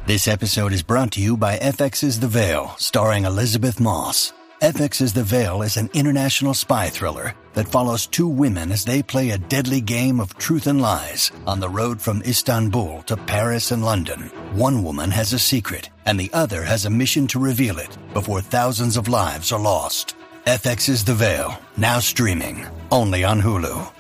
This episode is brought to you by FX's The Veil, starring Elizabeth Moss. FX's The Veil is an international spy thriller that follows two women as they play a deadly game of truth and lies on the road from Istanbul to Paris and London. One woman has a secret, and the other has a mission to reveal it before thousands of lives are lost. FX's The Veil, now streaming, only on Hulu.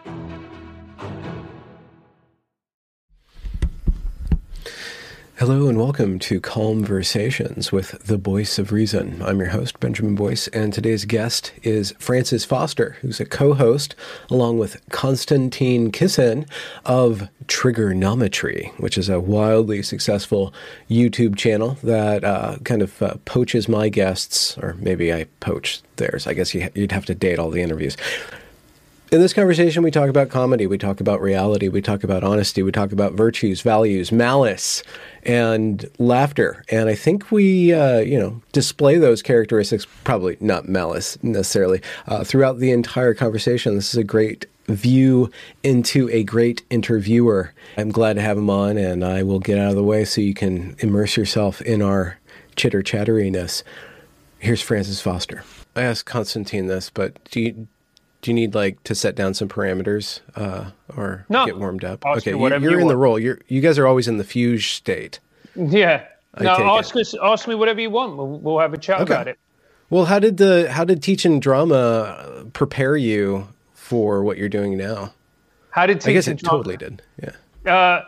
Hello and welcome to Calmversations with the Voice of Reason. I'm your host, Benjamin Boyce, and today's guest is Frances Foster, who's a co-host, along with Konstantin Kisin of Trigonometry, which is a wildly successful YouTube channel that poaches my guests, or maybe I poach theirs. I guess you'd have to date all the interviews. In this conversation, we talk about comedy, we talk about reality, we talk about honesty, we talk about virtues, values, malice, and laughter. And I think we, display those characteristics, probably not malice necessarily, throughout the entire conversation. This is a great view into a great interviewer. I'm glad to have him on, and I will get out of the way so you can immerse yourself in our chitter-chatteriness. Here's Frances Foster. I asked Konstantin this, but do you need to set down some parameters or get warmed up? Okay, you're in the role. You guys are always in the fugue state. Yeah. Ask me whatever you want. We'll have a chat about it. Well, how did teaching drama prepare you for what you're doing now? I guess it totally did. Yeah.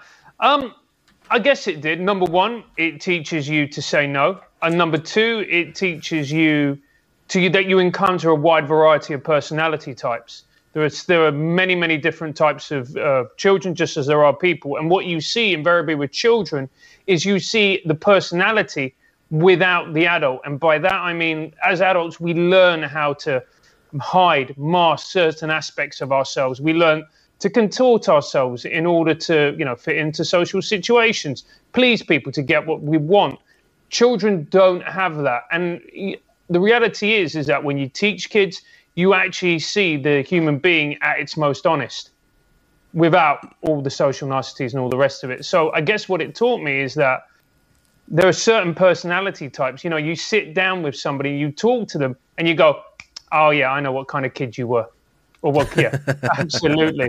I guess it did. Number one, it teaches you to say no, and number two, it teaches you that you encounter a wide variety of personality types. There are many, many different types of children, just as there are people. And what you see invariably with children is you see the personality without the adult. And by that, I mean, as adults, we learn how to hide, mask certain aspects of ourselves. We learn to contort ourselves in order to, fit into social situations, please people, to get what we want. Children don't have that. And the reality is that when you teach kids, you actually see the human being at its most honest without all the social niceties and all the rest of it. So I guess what it taught me is that there are certain personality types. You sit down with somebody, you talk to them, and you go, oh, yeah, I know what kind of kid you were. Or what, yeah, absolutely.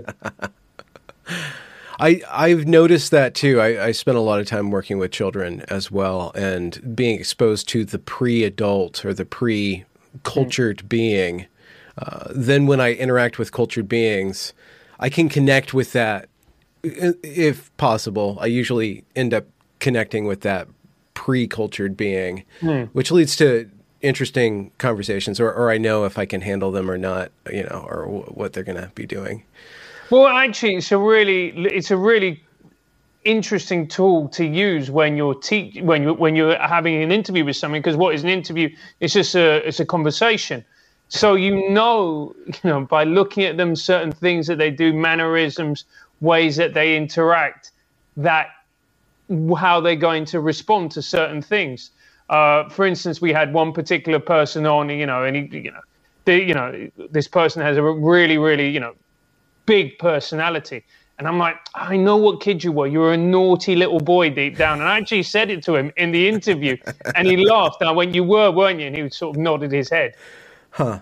I've noticed that too. I spent a lot of time working with children as well, and being exposed to the pre-adult or the pre-cultured being. Then when I interact with cultured beings, I can connect with that if possible. I usually end up connecting with that pre-cultured being, which leads to interesting conversations, or I know if I can handle them or not, or what they're going to be doing. Well, actually, it's a really interesting tool to use when you're when you're having an interview with someone, because what is an interview? It's just it's a conversation. So by looking at them, certain things that they do, mannerisms, ways that they interact, that how they're going to respond to certain things. For instance, we had one particular person on, and this person has a really, really, big personality. And I'm like, I know what kid you were. You were a naughty little boy deep down. And I actually said it to him in the interview, and he laughed. And I went, you were, weren't you? And he sort of nodded his head. Huh.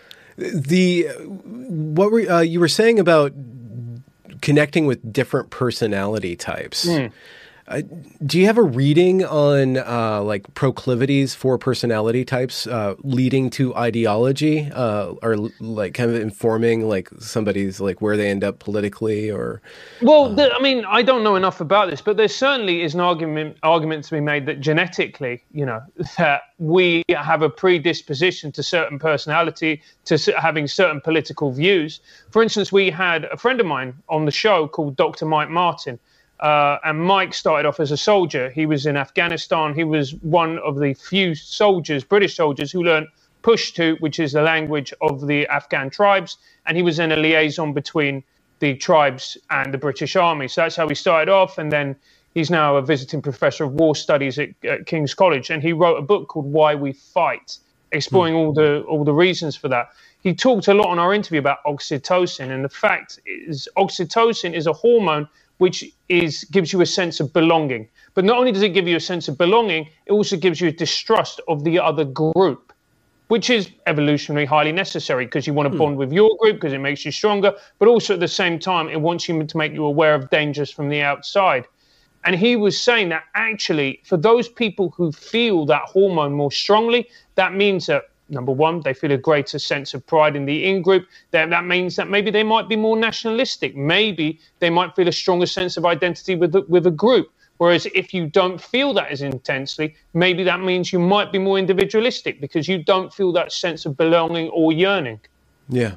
What were you were saying about connecting with different personality types? Do you have a reading on proclivities for personality types leading to ideology, or kind of informing somebody's where they end up politically, or? Well, I don't know enough about this, but there certainly is an argument to be made that genetically, that we have a predisposition to certain personality, to having certain political views. For instance, we had a friend of mine on the show called Dr. Mike Martin. And Mike started off as a soldier. He was in Afghanistan. He was one of the few British soldiers, who learned Pashto, which is the language of the Afghan tribes. And he was in a liaison between the tribes and the British Army. So that's how he started off. And then he's now a visiting professor of war studies at King's College. And he wrote a book called Why We Fight, exploring all the reasons for that. He talked a lot on our interview about oxytocin. And the fact is, oxytocin is a hormone which gives you a sense of belonging. But not only does it give you a sense of belonging, it also gives you a distrust of the other group, which is evolutionarily highly necessary because you want to bond with your group because it makes you stronger. But also at the same time, it wants you to make you aware of dangers from the outside. And he was saying that actually for those people who feel that hormone more strongly, that means that, number one, they feel a greater sense of pride in the in-group. That means that maybe they might be more nationalistic. Maybe they might feel a stronger sense of identity with a group. Whereas if you don't feel that as intensely, maybe that means you might be more individualistic because you don't feel that sense of belonging or yearning. Yeah.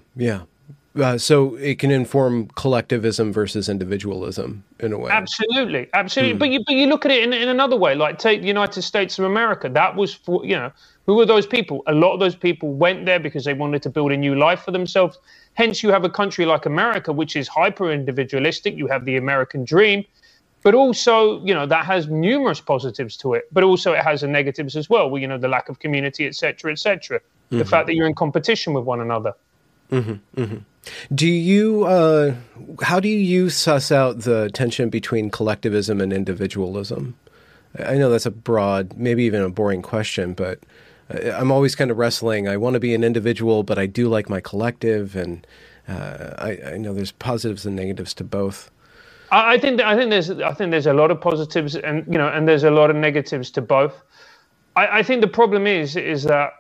So it can inform collectivism versus individualism in a way. Absolutely. But you look at it in another way. Like take the United States of America. That was for, who were those people? A lot of those people went there because they wanted to build a new life for themselves. Hence, you have a country like America, which is hyper individualistic. You have the American dream. But also, that has numerous positives to it. But also it has the negatives as well. Well, the lack of community, et cetera, et cetera. The fact that you're in competition with one another. Do you, how do you suss out the tension between collectivism and individualism? I know that's a broad, maybe even a boring question, but I'm always kind of wrestling. I want to be an individual, but I do like my collective. And I know there's positives and negatives to both. I think there's a lot of positives and there's a lot of negatives to both. I think the problem is that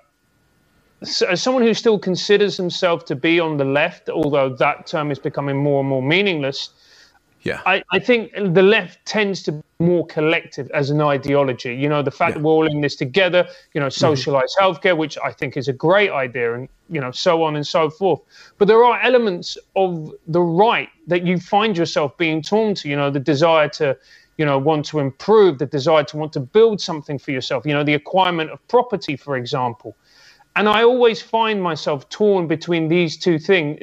as someone who still considers himself to be on the left, although that term is becoming more and more meaningless, I think the left tends to be more collective as an ideology. The fact that we're all in this together, socialized healthcare, which I think is a great idea, and so on and so forth. But there are elements of the right that you find yourself being torn to. The desire to, want to improve, the desire to want to build something for yourself. The acquirement of property, for example. And I always find myself torn between these two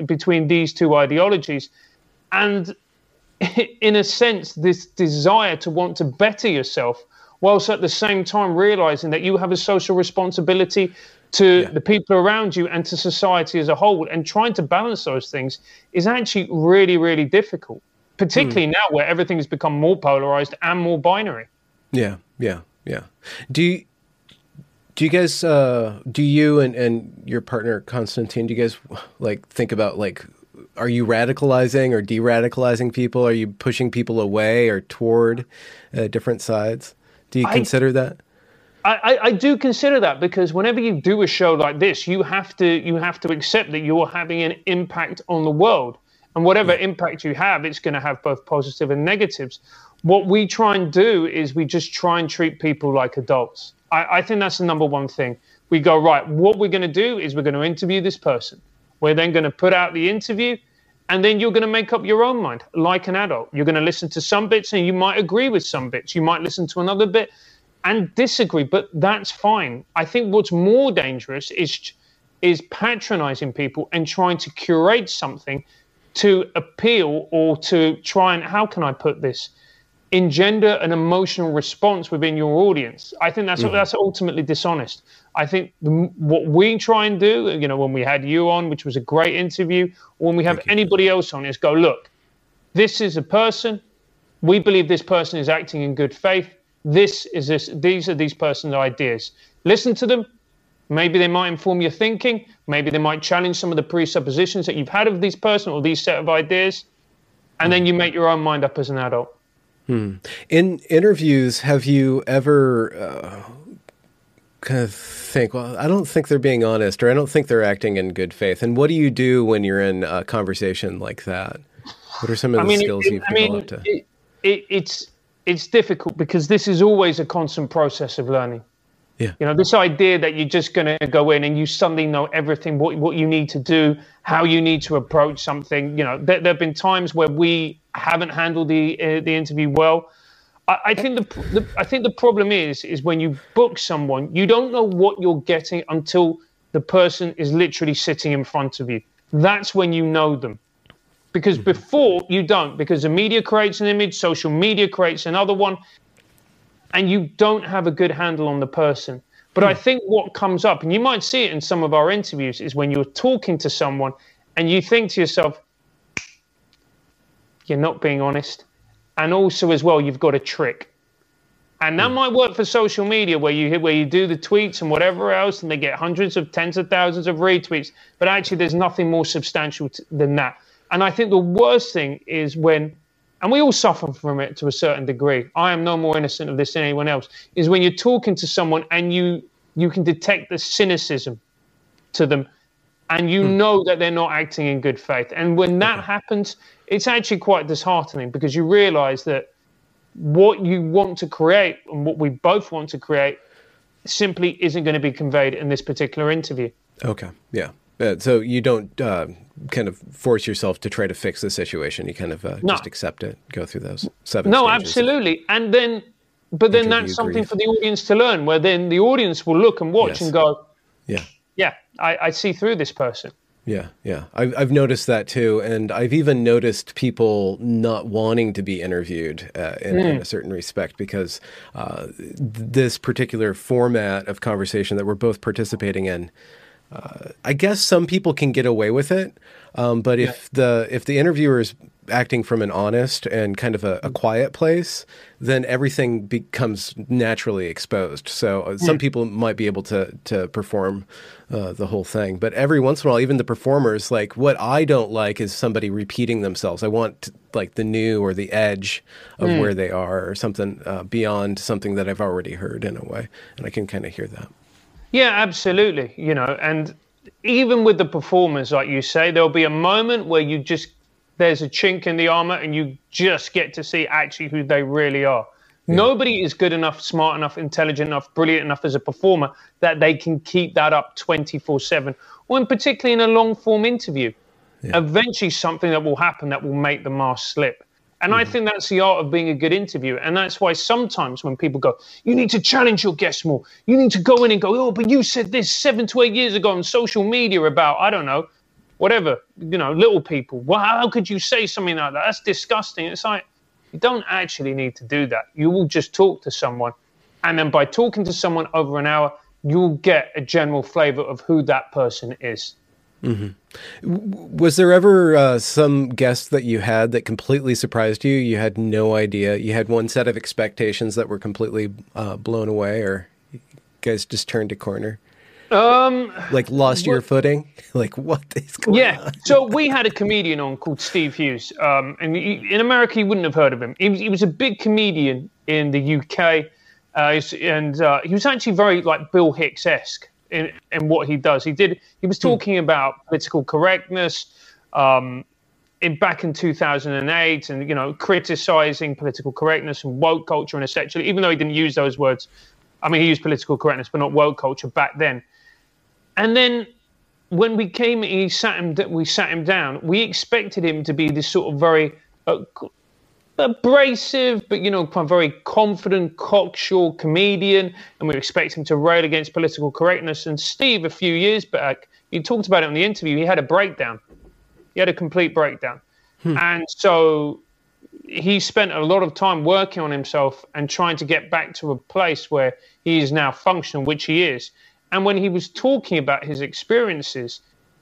ideologies, and in a sense, this desire to want to better yourself, whilst at the same time realizing that you have a social responsibility to the people around you and to society as a whole, and trying to balance those things is actually really, really difficult, particularly now where everything has become more polarized and more binary. Yeah. Do you guys, do you and your partner, Konstantin, do you guys think about are you radicalizing or de-radicalizing people? Are you pushing people away or toward different sides? Do you consider that? I do consider that, because whenever you do a show like this, you have to accept that you're having an impact on the world. And whatever impact you have, it's going to have both positive and negatives. What we try and do is we just try and treat people like adults. I think that's the number one thing. We go, right, what we're going to do is we're going to interview this person. We're then going to put out the interview, and then you're going to make up your own mind like an adult. You're going to listen to some bits and you might agree with some bits. You might listen to another bit and disagree, but that's fine. I think what's more dangerous is patronizing people and trying to curate something to appeal or to try and, how can I put this, engender an emotional response within your audience. I think that's ultimately dishonest. I think what we try and do, when we had you on, which was a great interview, or when we have anybody else on, is go, look, this is a person. We believe this person is acting in good faith. These are these person's ideas. Listen to them. Maybe they might inform your thinking. Maybe they might challenge some of the presuppositions that you've had of this person or these set of ideas. And then you make your own mind up as an adult. In interviews, have you ever kind of think, well, I don't think they're being honest, or I don't think they're acting in good faith? And what do you do when you're in a conversation like that? What are some of the skills you've developed? It's difficult, because this is always a constant process of learning. Yeah. This idea that you're just going to go in and you suddenly know everything, what you need to do, how you need to approach something. There have been times where we haven't handled the interview well. I think the problem is when you book someone, you don't know what you're getting until the person is literally sitting in front of you. That's when you know them. Because before, you don't, because the media creates an image, social media creates another one, and you don't have a good handle on the person. But I think what comes up, and you might see it in some of our interviews, is when you're talking to someone and you think to yourself, you're not being honest. and also as well, you've got a trick. And that might work for social media where you do the tweets and whatever else, and they get tens of thousands of retweets. But actually, there's nothing more substantial than that. And I think the worst thing is when, and we all suffer from it to a certain degree. I am no more innocent of this than anyone else. Is when you're talking to someone and you can detect the cynicism to them, and you know that they're not acting in good faith. And when that happens, it's actually quite disheartening, because you realize that what you want to create and what we both want to create simply isn't going to be conveyed in this particular interview. Okay. Yeah. So you don't kind of force yourself to try to fix the situation. You kind of just accept it, go through those 7 No, stages. absolutely. And then, but then that's something for the audience to learn, where then the audience will look and watch and go, yeah, I see through this person. Yeah, yeah. I've noticed that too. And I've even noticed people not wanting to be interviewed in a certain respect, because this particular format of conversation that we're both participating in, I guess some people can get away with it. But if the interviewer is acting from an honest and kind of a quiet place, then everything becomes naturally exposed. So some people might be able to perform the whole thing. But every once in a while, even the performers, like, what I don't like is somebody repeating themselves. I want like the new or the edge of where they are, or something beyond something that I've already heard in a way. And I can kind of hear that. Yeah, absolutely. You know, and even with the performers, like you say, there'll be a moment where there's a chink in the armor and you just get to see actually who they really are. Yeah. Nobody is good enough, smart enough, intelligent enough, brilliant enough as a performer that they can keep that up 24/7, or particularly in a long form interview. Yeah. Eventually something that will happen that will make the mask slip. And I think that's the art of being a good interviewer. And that's why sometimes when people go, you need to challenge your guests more. You need to go in and go, oh, but you said this 7 to 8 years ago on social media about, I don't know, whatever, little people. Well, how could you say something like that? That's disgusting. It's like, you don't actually need to do that. You will just talk to someone. And then by talking to someone over an hour, you'll get a general flavor of who that person is. Mm-hmm. Was there ever some guest that you had that completely surprised you? You had no idea. You had one set of expectations that were completely blown away, or you guys just turned a corner? Like lost your footing? Like, what is going on? Yeah. So we had a comedian on called Steve Hughes. And in America, you wouldn't have heard of him. He was a big comedian in the UK. And he was actually very like Bill Hicks-esque in what he does. He was talking about political correctness back in 2008, and criticizing political correctness and woke culture, and essentially, even though he didn't use those words, I mean, he used political correctness, but not woke culture back then. And then when we sat him down, we expected him to be this sort of very abrasive, but very confident, cocksure comedian, and we expect him to rail against political correctness. And Steve, a few years back, he talked about it on the interview. He had a breakdown. He had a complete breakdown, and so he spent a lot of time working on himself and trying to get back to a place where he is now functional, which he is. And when he was talking about his experiences,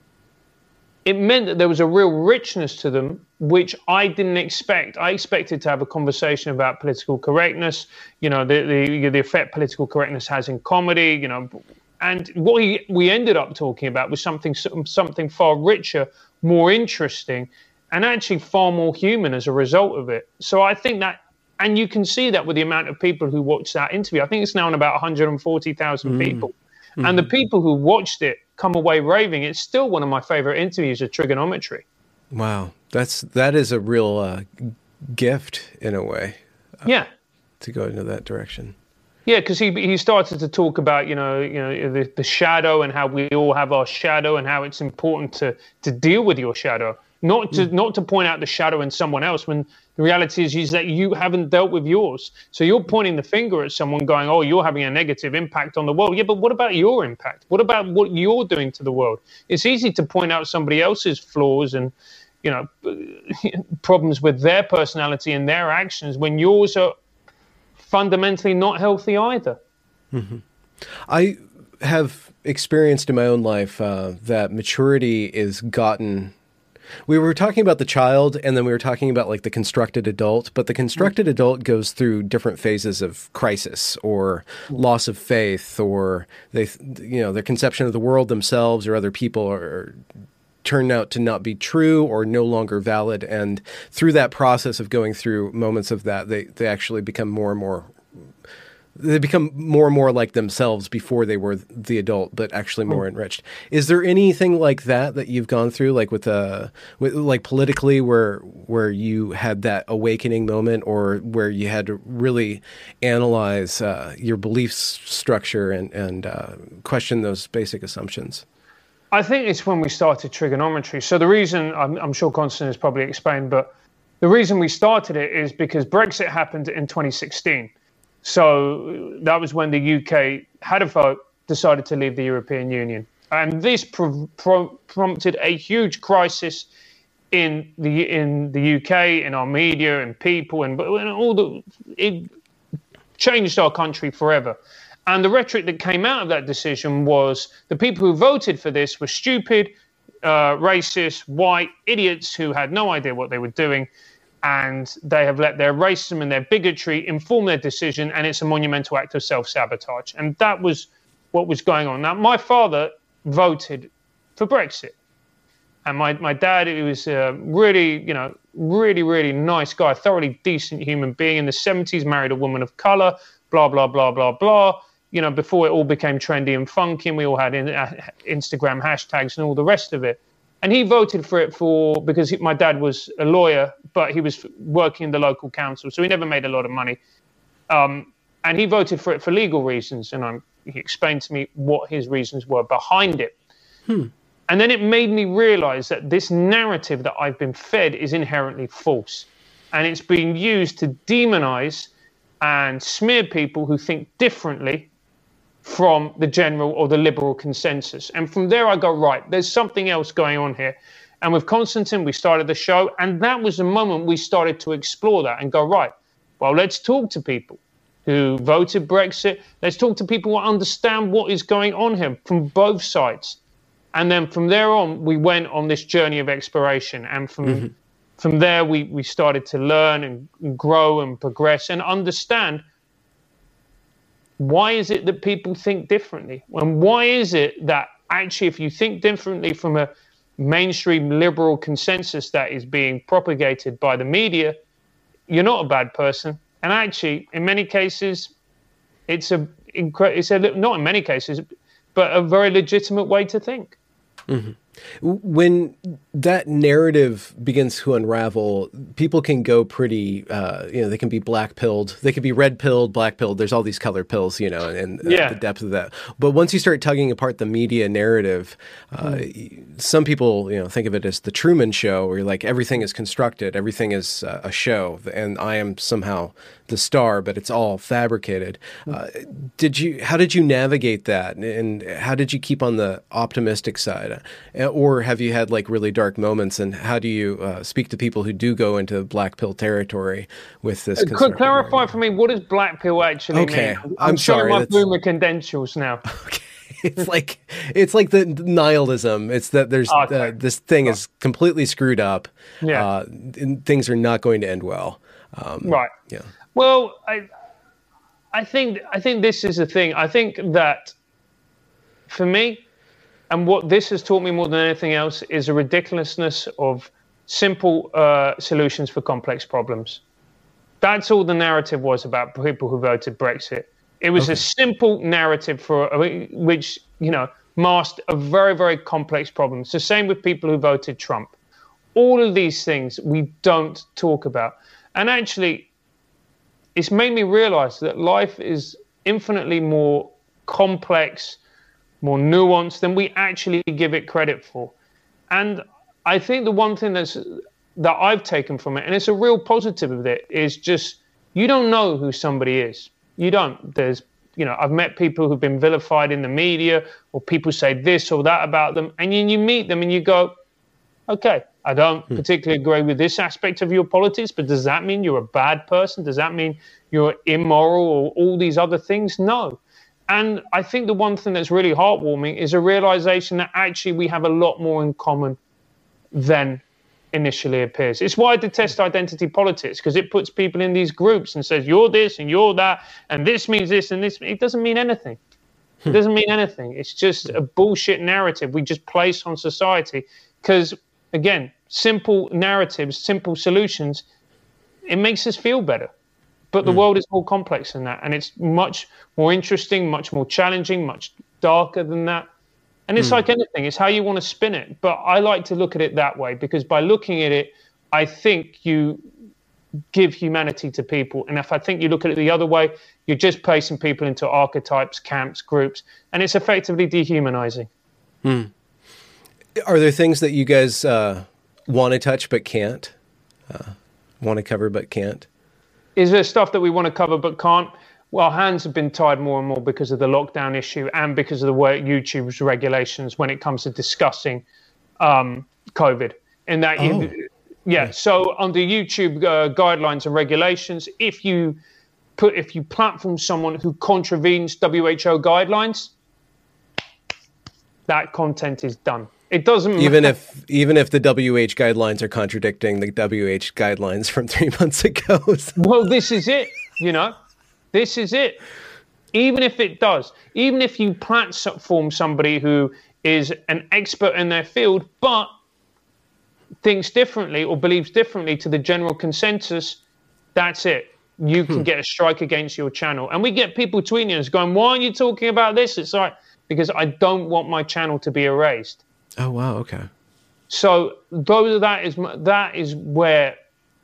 it meant that there was a real richness to them, which I didn't expect. I expected to have a conversation about political correctness, the effect political correctness has in comedy, and what we ended up talking about was something far richer, more interesting, and actually far more human as a result of it. So I think that, and you can see that with the amount of people who watched that interview. I think it's now on about 140,000 people. Mm-hmm. And the people who watched it come away raving. It's still one of my favorite interviews of Trigonometry. Wow. That is a real gift in a way. Yeah. To go into that direction. Yeah, because he started to talk about, the shadow, and how we all have our shadow, and how it's important to deal with your shadow. Not to point out the shadow in someone else, when the reality is that you haven't dealt with yours. So you're pointing the finger at someone going, oh, you're having a negative impact on the world. Yeah, but what about your impact? What about what you're doing to the world? It's easy to point out somebody else's flaws and, problems with their personality and their actions when yours are fundamentally not healthy either. Mm-hmm. I have experienced in my own life that maturity is gotten We were talking about the child, and then we were talking about like the constructed adult, but the constructed adult goes through different phases of crisis or loss of faith, or their conception of the world themselves or other people are turn out to not be true or no longer valid. And through that process of going through moments of that, they actually become more and more like themselves before they were the adult, but actually more enriched. Is there anything like that you've gone through, like with like politically, where you had that awakening moment, or where you had to really analyze your belief structure and question those basic assumptions? I think it's when we started trigonometry. So the reason, I'm sure Constantine has probably explained, but the reason we started it is because Brexit happened in 2016. So that was when the UK had a vote, decided to leave the European Union. And this prompted a huge crisis in the UK, in our media and people, and it changed our country forever. And the rhetoric that came out of that decision was the people who voted for this were stupid, racist, white idiots who had no idea what they were doing. And they have let their racism and their bigotry inform their decision, and it's a monumental act of self-sabotage. And that was what was going on. Now, my father voted for Brexit. And my dad, he was a really, really nice guy, thoroughly decent human being. In the 70s, married a woman of color, blah, blah, blah, blah, blah. Before it all became trendy and funky, and we all had Instagram hashtags and all the rest of it. And he voted for it because my dad was a lawyer, but he was working in the local council, so he never made a lot of money. And he voted for it for legal reasons, and he explained to me what his reasons were behind it. And then it made me realize that this narrative that I've been fed is inherently false. And it's being used to demonize and smear people who think differently from the general or the liberal consensus. And from there I go, right, there's something else going on here. And with Constantine, we started the show, and that was the moment we started to explore that and go, right, well, let's talk to people who voted Brexit. Let's talk to people who understand what is going on here from both sides. And then from there on, we went on this journey of exploration. And from there, we started to learn and grow and progress and understand, why is it that people think differently? And why is it that actually, if you think differently from a mainstream liberal consensus that is being propagated by the media, you're not a bad person. And actually, in many cases, it's not in many cases, but a very legitimate way to think. Mm-hmm. When that narrative begins to unravel, people can go pretty, they can be black-pilled, they can be red-pilled, black-pilled. There's all these color pills, and the depth of that. But once you start tugging apart the media narrative, some people, think of it as the Truman Show, where you're like, everything is constructed, everything is a show, and I am somehow the star, but it's all fabricated. How did you navigate that, and how did you keep on the optimistic side? Or have you had like really dark moments, and how do you speak to people who do go into black pill territory with this? Could clarify for me, what does black pill actually mean? I'm sorry. My boomer credentials now. Okay. It's like the nihilism. It's that there's this thing is completely screwed up. Yeah. And things are not going to end well. Right. Yeah. Well, I think this is the thing. I think that for me, and what this has taught me more than anything else, is a ridiculousness of simple solutions for complex problems. That's all the narrative was about people who voted Brexit. It was a simple narrative which masked a very, very complex problem. It's the same with people who voted Trump. All of these things we don't talk about. And actually, it's made me realize that life is infinitely more complex, more nuanced than we actually give it credit for. And I think the one thing that I've taken from it, and it's a real positive of it, is just you don't know who somebody is. You don't. There's, I've met people who've been vilified in the media, or people say this or that about them, and you meet them and you go, okay, I don't particularly agree with this aspect of your politics, but does that mean you're a bad person? Does that mean you're immoral or all these other things? No. And I think the one thing that's really heartwarming is a realization that actually we have a lot more in common than initially appears. It's why I detest identity politics, because it puts people in these groups and says, you're this and you're that, and this means this and this. It doesn't mean anything. It doesn't mean anything. It's just a bullshit narrative we just place on society because, again, simple narratives, simple solutions, it makes us feel better. But the world is more complex than that, and it's much more interesting, much more challenging, much darker than that. And it's like anything, it's how you want to spin it. But I like to look at it that way, because by looking at it, I think you give humanity to people. And if I think you look at it the other way, you're just placing people into archetypes, camps, groups, and it's effectively dehumanizing. Are there things that you guys want to touch but can't? Want to cover but can't? Is there stuff that we want to cover but can't? Well, hands have been tied more and more because of the lockdown issue and because of the way YouTube's regulations when it comes to discussing COVID. In that, so under YouTube guidelines and regulations, if you platform someone who contravenes WHO guidelines, that content is done. It doesn't even if the WH guidelines are contradicting the WH guidelines from 3 months ago. Well, this is it. This is it. Even if it does, even if you platform somebody who is an expert in their field, but thinks differently or believes differently to the general consensus, that's it. You can get a strike against your channel. And we get people tweeting us going, why are you talking about this? It's like, because I don't want my channel to be erased. Oh, wow. Okay. So that is where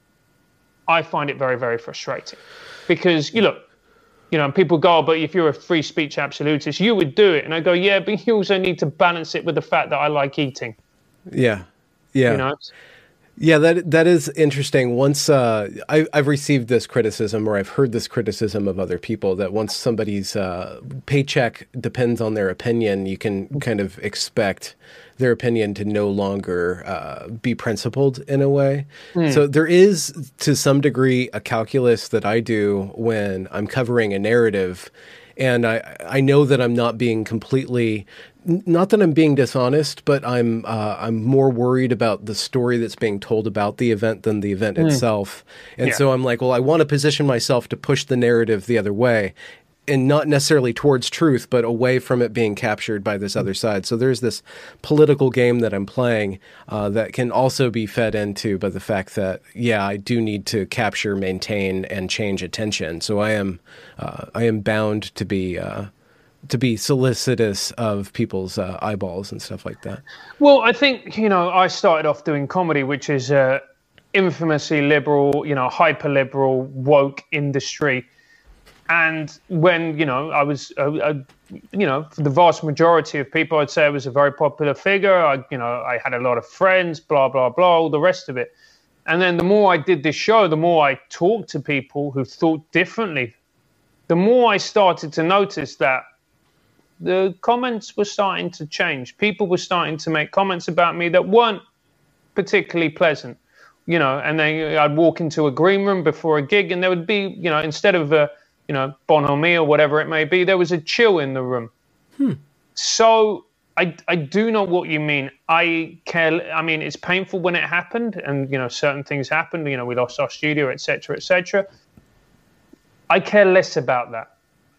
I find it very, very frustrating. Because and people go, oh, but if you're a free speech absolutist, you would do it. And I go, yeah, but you also need to balance it with the fact that I like eating. Yeah. Yeah. Yeah, that is interesting. Once I've received this criticism, or I've heard this criticism of other people, that once somebody's paycheck depends on their opinion, you can kind of expect their opinion to no longer be principled in a way. So there is, to some degree, a calculus that I do when I'm covering a narrative. And I know that I'm not being completely, not that I'm being dishonest, but I'm more worried about the story that's being told about the event than the event itself. And so I'm like, well, I want to position myself to push the narrative the other way, and not necessarily towards truth, but away from it being captured by this other side. So there's this political game that I'm playing that can also be fed into by the fact that, I do need to capture, maintain, and change attention. So I am bound to be solicitous of people's eyeballs and stuff like that. Well, I think, I started off doing comedy, which is infamously liberal, hyper-liberal, woke industry. And when, I was, for the vast majority of people, I'd say I was a very popular figure. I had a lot of friends, blah, blah, blah, all the rest of it. And then the more I did this show, the more I talked to people who thought differently, the more I started to notice that the comments were starting to change. People were starting to make comments about me that weren't particularly pleasant, and then I'd walk into a green room before a gig and there would be, instead of bonhomie or whatever it may be, there was a chill in the room. So I do know what you mean. I care. I mean, it's painful when it happened, and certain things happened. We lost our studio, etc., etc. I care less about that.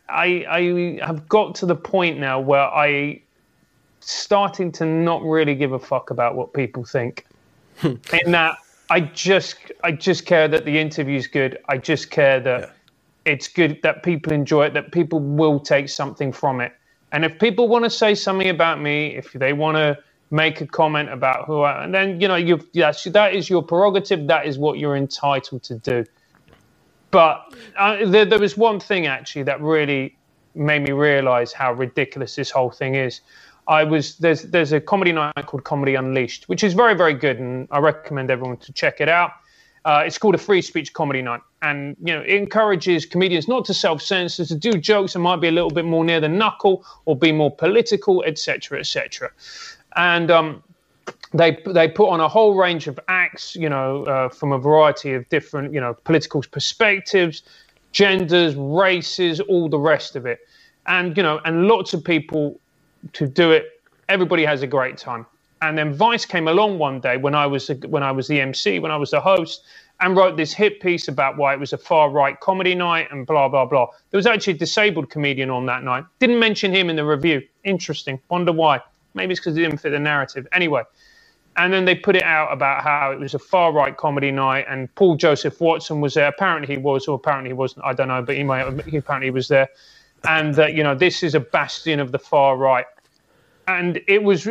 I have got to the point now where I starting to not really give a fuck about what people think. In that I just care that the interview's good. I just care that it's good, that people enjoy it, that people will take something from it. And if people want to say something about me, if they want to make a comment about who I am, then, that is your prerogative. That is what you're entitled to do. But there was one thing, actually, that really made me realize how ridiculous this whole thing is. There's a comedy night called Comedy Unleashed, which is very, very good, and I recommend everyone to check it out. It's called a free speech comedy night, and it encourages comedians not to self-censor, to do jokes that might be a little bit more near the knuckle or be more political, etc., etc. And they put on a whole range of acts, from a variety of different, political perspectives, genders, races, all the rest of it, and and lots of people to do it. Everybody has a great time. And then Vice came along one day when I was the MC, when I was the host, and wrote this hit piece about why it was a far-right comedy night and blah, blah, blah. There was actually a disabled comedian on that night. Didn't mention him in the review. Interesting. Wonder why. Maybe it's because it didn't fit the narrative. Anyway. And then they put it out about how it was a far-right comedy night and Paul Joseph Watson was there. Apparently he was, or apparently he wasn't. I don't know, but he apparently was there. And that, this is a bastion of the far right. And it was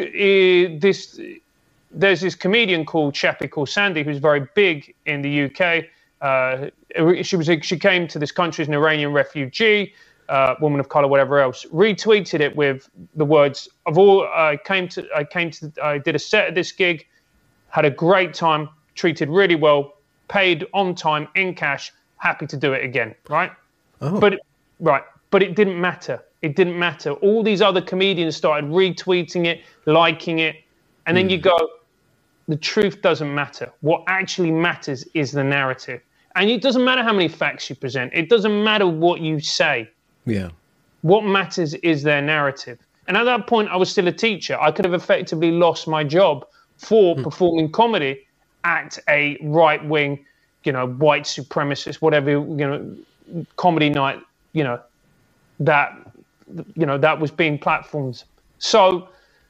there's this comedian called Chappie called Sandy who's very big in the UK. She came to this country as an Iranian refugee, woman of color, whatever else. Retweeted it with the words of all. I did a set at this gig, had a great time, treated really well, paid on time in cash, happy to do it again. Right, but it didn't matter. It didn't matter. All these other comedians started retweeting it, liking it, and then you go, the truth doesn't matter. What actually matters is the narrative. And it doesn't matter how many facts you present. It doesn't matter what you say. Yeah. What matters is their narrative. And at that point, I was still a teacher. I could have effectively lost my job for performing comedy at a right-wing, white supremacist, whatever, comedy night, that was being platformed. So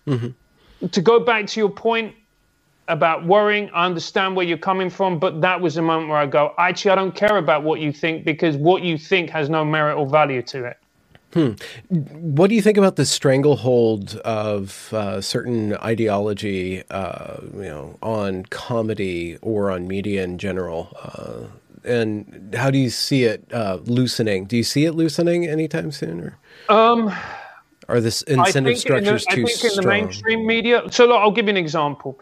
to go back to your point about worrying, I understand where you're coming from, but that was the moment where I go, actually, I don't care about what you think because what you think has no merit or value to it. What do you think about the stranglehold of certain ideology, on comedy or on media in general? And how do you see it loosening? Do you see it loosening anytime soon? Or are the incentive structures too strong? In the mainstream media, so look, I'll give you an example.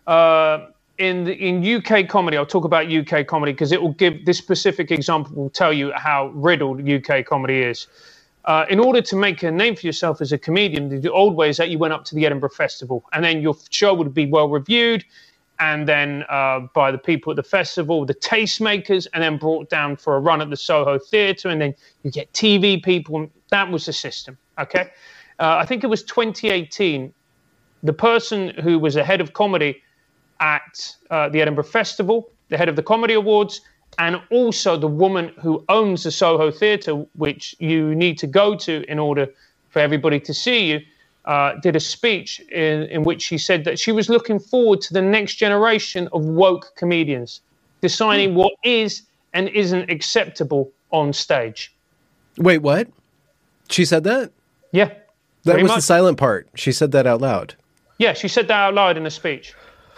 In UK comedy, I'll talk about UK comedy because it will give this specific example will tell you how riddled UK comedy is. In order to make a name for yourself as a comedian, the old way is that you went up to the Edinburgh Festival and then your show would be well reviewed and then by the people at the festival, the tastemakers, and then brought down for a run at the Soho Theatre, and then you get TV people. That was the system, okay? I think it was 2018. The person who was the head of comedy at the Edinburgh Festival, the head of the Comedy Awards, and also the woman who owns the Soho Theatre, which you need to go to in order for everybody to see you, did a speech in which she said that she was looking forward to the next generation of woke comedians, deciding what is and isn't acceptable on stage. Wait, what? She said that? Yeah. That was the silent part. She said that out loud. Yeah, she said that out loud in a speech.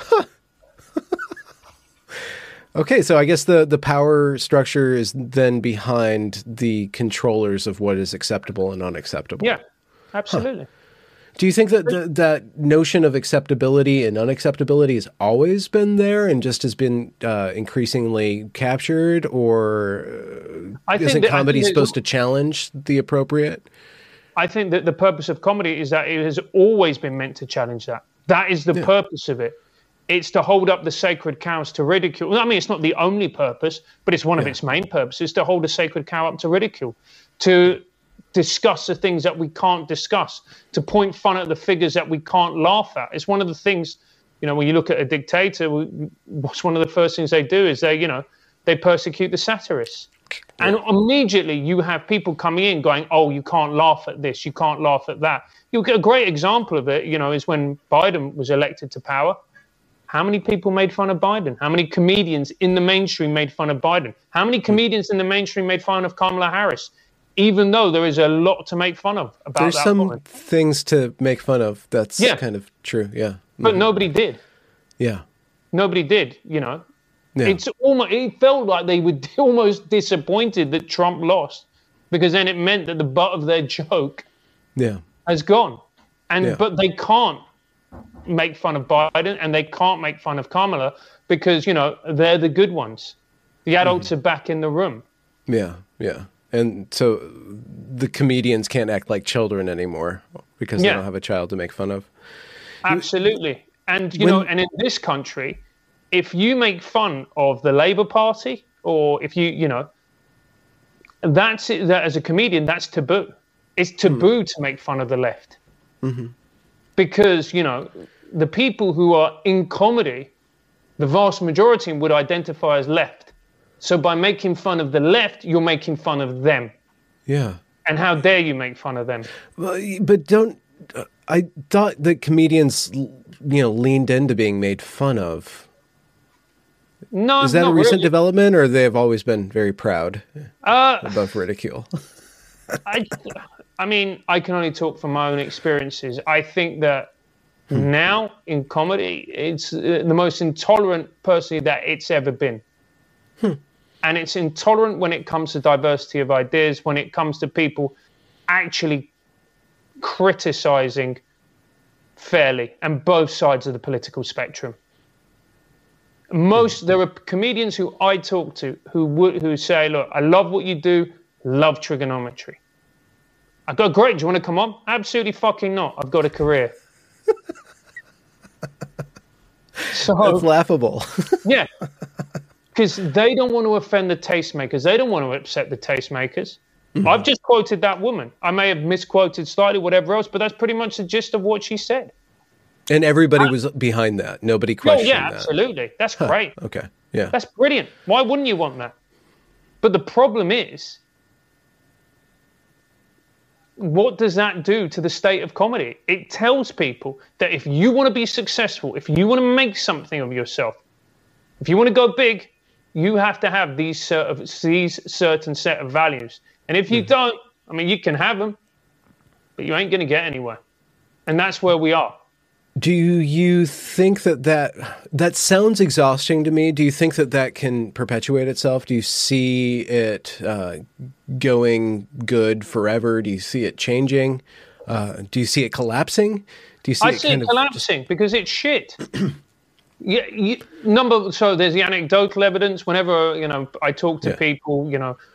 Okay, so I guess the power structure is then behind the controllers of what is acceptable and unacceptable. Yeah, absolutely. Huh. Do you think that that notion of acceptability and unacceptability has always been there and just has been increasingly captured, or isn't comedy supposed to challenge the appropriate? I think that the purpose of comedy is that it has always been meant to challenge that. That is the purpose of it. It's to hold up the sacred cows to ridicule. I mean, it's not the only purpose, but it's one of its main purposes, to hold a sacred cow up to ridicule, to discuss the things that we can't discuss, to point fun at the figures that we can't laugh at. It's one of the things, when you look at a dictator, what's one of the first things they do is they persecute the satirists. And immediately you have people coming in going, oh, you can't laugh at this, you can't laugh at that. You'll get a great example of it, is when Biden was elected to power. How many people made fun of Biden? How many comedians in the mainstream made fun of Biden? How many comedians in the mainstream made fun of Kamala Harris? Even though there is a lot to make fun of about There's that some woman. Things to make fun of. That's kind of true, yeah. But nobody did. Yeah. Nobody did, Yeah. It felt like they were almost disappointed that Trump lost, because then it meant that the butt of their joke has gone. But they can't make fun of Biden and they can't make fun of Kamala because, they're the good ones. The adults are back in the room. Yeah, yeah. And so the comedians can't act like children anymore because they don't have a child to make fun of. Absolutely. And, and in this country, if you make fun of the Labour Party, or if that's it, that as a comedian, that's taboo. It's taboo to make fun of the left. Mm-hmm. Because, the people who are in comedy, the vast majority would identify as left. So by making fun of the left, you're making fun of them. Yeah. And how dare you make fun of them? Well, but I thought that comedians, leaned into being made fun of. No, is that a recent really. Development, or they have always been very proud above ridicule? I mean, I can only talk from my own experiences. I think that now in comedy, it's the most intolerant person that it's ever been. And it's intolerant when it comes to diversity of ideas, when it comes to people actually criticizing fairly and both sides of the political spectrum. There are comedians who I talk to who say, look, I love what you do, love trigonometry. I go, great, do you want to come on? Absolutely fucking not. I've got a career. So that's laughable. Yeah. Because they don't want to offend the tastemakers. They don't want to upset the tastemakers. Mm-hmm. I've just quoted that woman. I may have misquoted slightly, whatever else, but that's pretty much the gist of what she said. And everybody was behind that. Nobody questioned that. Yeah, absolutely. That's great. Okay, yeah. That's brilliant. Why wouldn't you want that? But the problem is, what does that do to the state of comedy? It tells people that if you want to be successful, if you want to make something of yourself, if you want to go big, you have to have these certain set of values. And if you don't, I mean, you can have them, but you ain't going to get anywhere. And that's where we are. Do you think that sounds exhausting to me? Do you think that can perpetuate itself? Do you see it going good forever? Do you see it changing? Do you see it collapsing? Do you see I see it collapsing because it's shit. So there's the anecdotal evidence. Whenever I talk to people,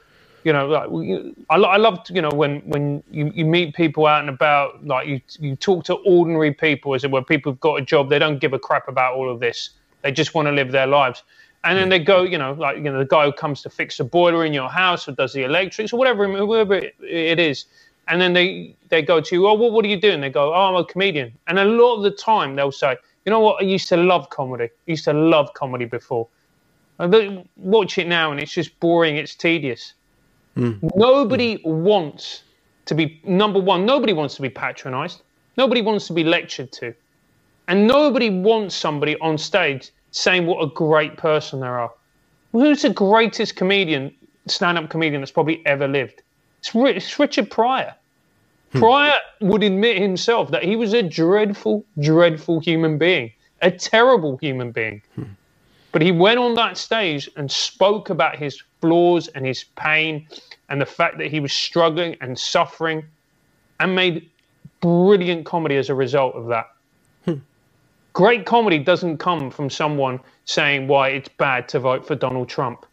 I love when you meet people out and about, like you talk to ordinary people, as it were, people who've got a job, they don't give a crap about all of this. They just want to live their lives. And then they go, the guy who comes to fix the boiler in your house or does the electrics or whoever it is. And then they go to you, oh, well, what are you doing? They go, oh, I'm a comedian. And a lot of the time they'll say, you know what? I used to love comedy. I used to love comedy before. I watch it now and it's just boring. It's tedious. Nobody wants to be, number one, nobody wants to be patronized. Nobody wants to be lectured to. And nobody wants somebody on stage saying what a great person they are. Who's the greatest stand-up comedian that's probably ever lived? It's Richard Pryor. Pryor would admit himself that he was a dreadful, dreadful human being, a terrible human being. But he went on that stage and spoke about his flaws and his pain and the fact that he was struggling and suffering and made brilliant comedy as a result of that. Great comedy doesn't come from someone saying why it's bad to vote for Donald Trump.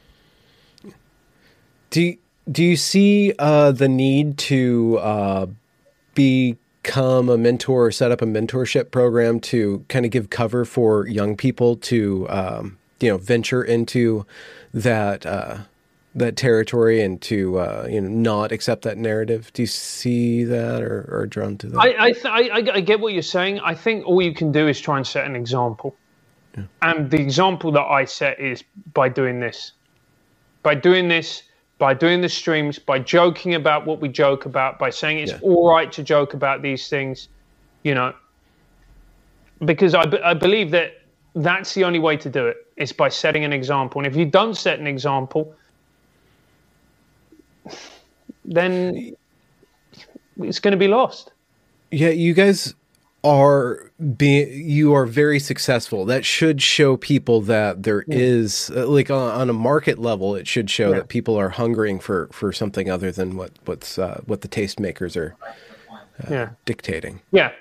Do you see the need to become a mentor or set up a mentorship program to kind of give cover for young people to, venture into that territory and to, not accept that narrative? Do you see that or drawn to that? I get what you're saying. I think all you can do is try and set an example. Yeah. And the example that I set is by doing this. By doing the streams, by joking about what we joke about, by saying it's all right to joke about these things, because I believe that that's the only way to do it, is by setting an example. And if you don't set an example, then it's going to be lost. Yeah, you guys are very successful. That should show people that there is, like on a market level, it should show that people are hungering for something other than what the tastemakers are dictating.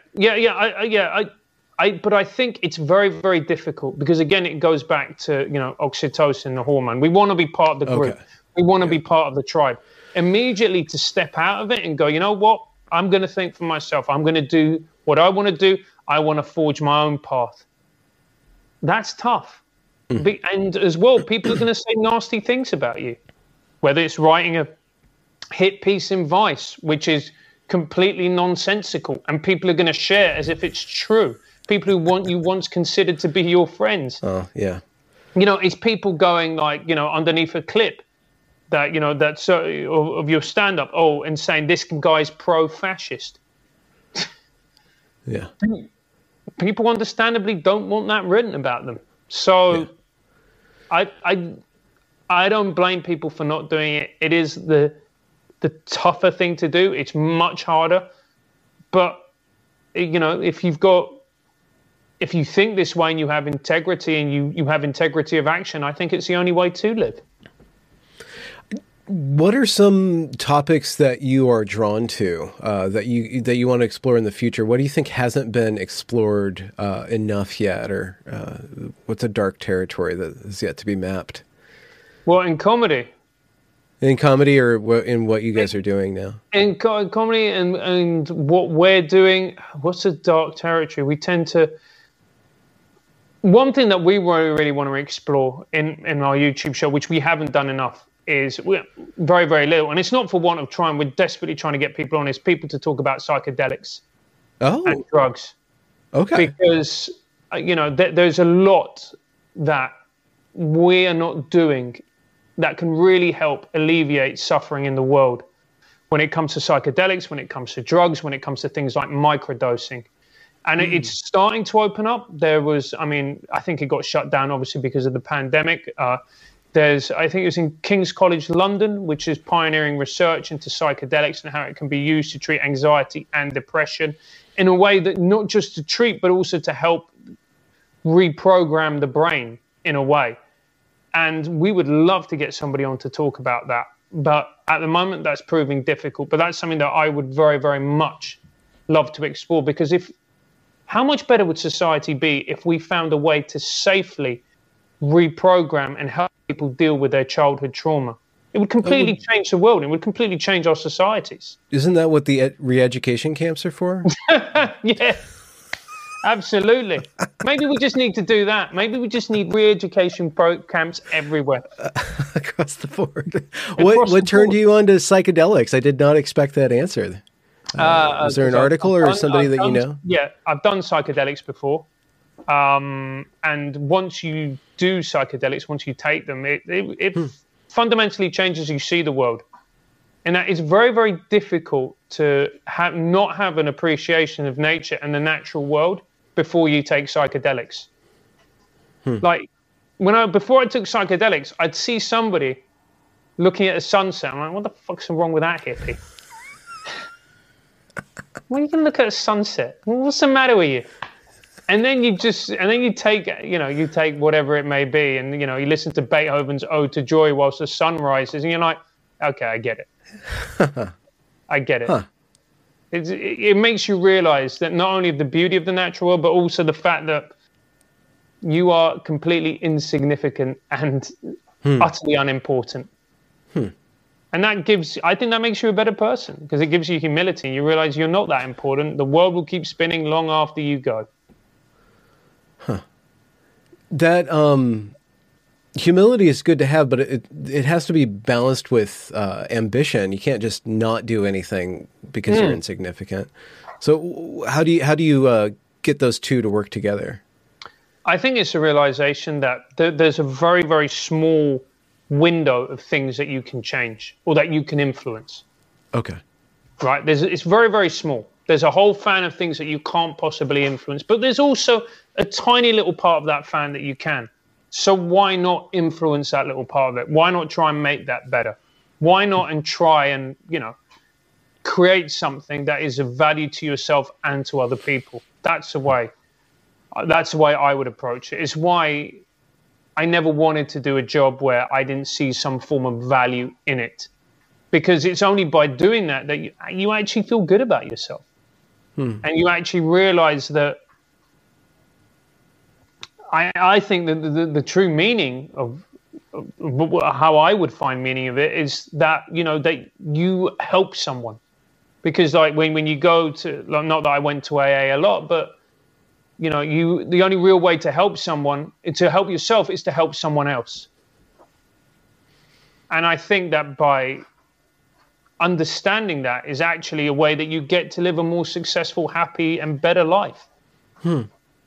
But I think it's very, very difficult because, again, it goes back to oxytocin, the hormone. We want to be part of the group. Okay. We want to be part of the tribe. Immediately to step out of it and go, you know what? I'm going to think for myself. I'm going to do what I want to do. I want to forge my own path. That's tough. And as well, people are going to say nasty things about you, whether it's writing a hit piece in Vice, which is completely nonsensical, and people are going to share as if it's true. people who want you once considered to be your friends. Oh, yeah. You know, it's people going like, you know, underneath a clip that, you know, that's of your stand-up, and saying this guy's pro-fascist. Yeah. People understandably don't want that written about them. So I don't blame people for not doing it. It is the tougher thing to do. It's much harder. But, you know, if you think this way and you have integrity and you have integrity of action, I think it's the only way to live. What are some topics that you are drawn to that you want to explore in the future? What do you think hasn't been explored enough yet, or what's a dark territory that is yet to be mapped? Well, in comedy. In comedy, or in what you guys are doing now? In comedy and what we're doing, what's a dark territory? We tend to... One thing that we really want to explore in our YouTube show, which we haven't done enough, is we're very, very little. And it's not for want of trying. We're desperately trying to get people on, is people to talk about psychedelics and drugs. Okay. Because, you know, there's a lot that we are not doing that can really help alleviate suffering in the world when it comes to psychedelics, when it comes to drugs, when it comes to things like microdosing. And it's starting to open up. There was, I mean, I think it got shut down, obviously, because of the pandemic. I think it was in King's College London, which is pioneering research into psychedelics and how it can be used to treat anxiety and depression in a way that not just to treat, but also to help reprogram the brain in a way. And we would love to get somebody on to talk about that. But at the moment, that's proving difficult. But that's something that I would very, very much love to explore, because how much better would society be if we found a way to safely reprogram and help people deal with their childhood trauma? It would completely change the world. It would completely change our societies. Isn't that what the re-education camps are for? Yeah, absolutely. Maybe we just need to do that. Maybe we just need re-education camps everywhere. Across the board. What turned you on to psychedelics? I did not expect that answer. Was there an article or somebody that you know? Yeah, I've done psychedelics before. And once you do psychedelics, once you take them, it fundamentally changes you see the world. And that it's very, very difficult to not have an appreciation of nature and the natural world before you take psychedelics. Like, before I took psychedelics, I'd see somebody looking at a sunset. I'm like, what the fuck's wrong with that hippie? Well, you can look at a sunset. What's the matter with you? And then you take whatever it may be, and you listen to Beethoven's Ode to Joy whilst the sun rises, and you're like, okay, I get it. I get it. Huh. It makes you realize that not only the beauty of the natural world, but also the fact that you are completely insignificant and utterly unimportant. And I think that makes you a better person, because it gives you humility. You realize you're not that important. The world will keep spinning long after you go. That humility is good to have, but it has to be balanced with ambition. You can't just not do anything because you're insignificant. So how do you get those two to work together? I think it's a realization that there's a very, very small window of things that you can change or that you can influence. Okay. Right? It's very, very small. There's a whole fan of things that you can't possibly influence, but there's also a tiny little part of that fan that you can. So why not influence that little part of it? Why not try and make that better? Why not and try and, create something that is of value to yourself and to other people? That's the way I would approach it. It's why I never wanted to do a job where I didn't see some form of value in it, because it's only by doing that you actually feel good about yourself. And you actually realize that I think that the true meaning of how I would find meaning of it is that, that you help someone. Because like when you go to, not that I went to AA a lot, but the only real way to help someone, to help yourself, is to help someone else. And I think that by understanding that is actually a way that you get to live a more successful, happy, and better life.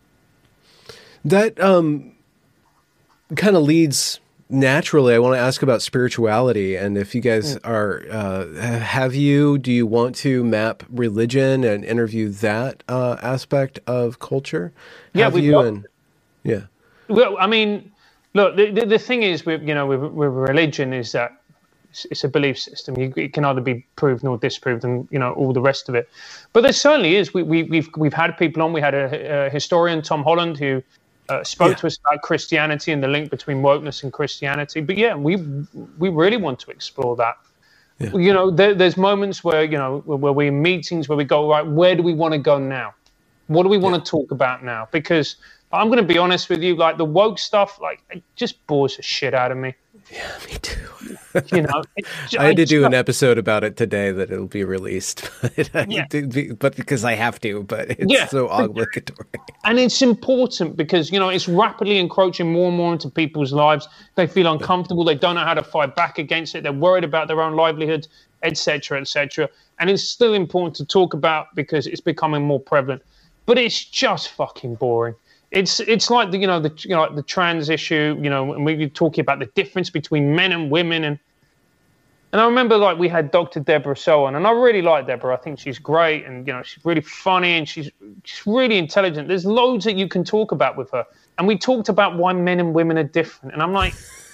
That kind of leads naturally. I want to ask about spirituality, and if you guys are, do you want to map religion and interview that aspect of culture? Yeah, yeah. Well, I mean, look, the thing is with religion is that it's a belief system. It can either be proved nor disproved, and all the rest of it. But there certainly is. We've had people on. We had a historian, Tom Holland, who spoke to us about Christianity and the link between wokeness and Christianity. But yeah, we really want to explore that. Yeah. There's moments where where we're in meetings where we go, right, where do we want to go now? What do we want to talk about now? Because I'm going to be honest with you, like the woke stuff, like it just bores the shit out of me. Yeah, me too. I had to do an episode about it today that it'll be released, but because I have to, but it's so obligatory. And it's important because, it's rapidly encroaching more and more into people's lives. They feel uncomfortable. They don't know how to fight back against it. They're worried about their own livelihood, et cetera, et cetera. And it's still important to talk about because it's becoming more prevalent. But it's just fucking boring. It's like the trans issue, and we were talking about the difference between men and women, and I remember like we had Dr. Deborah So on, and I really like Deborah. I think she's great, and she's really funny, and she's really intelligent. There's loads that you can talk about with her, and we talked about why men and women are different, and I'm like,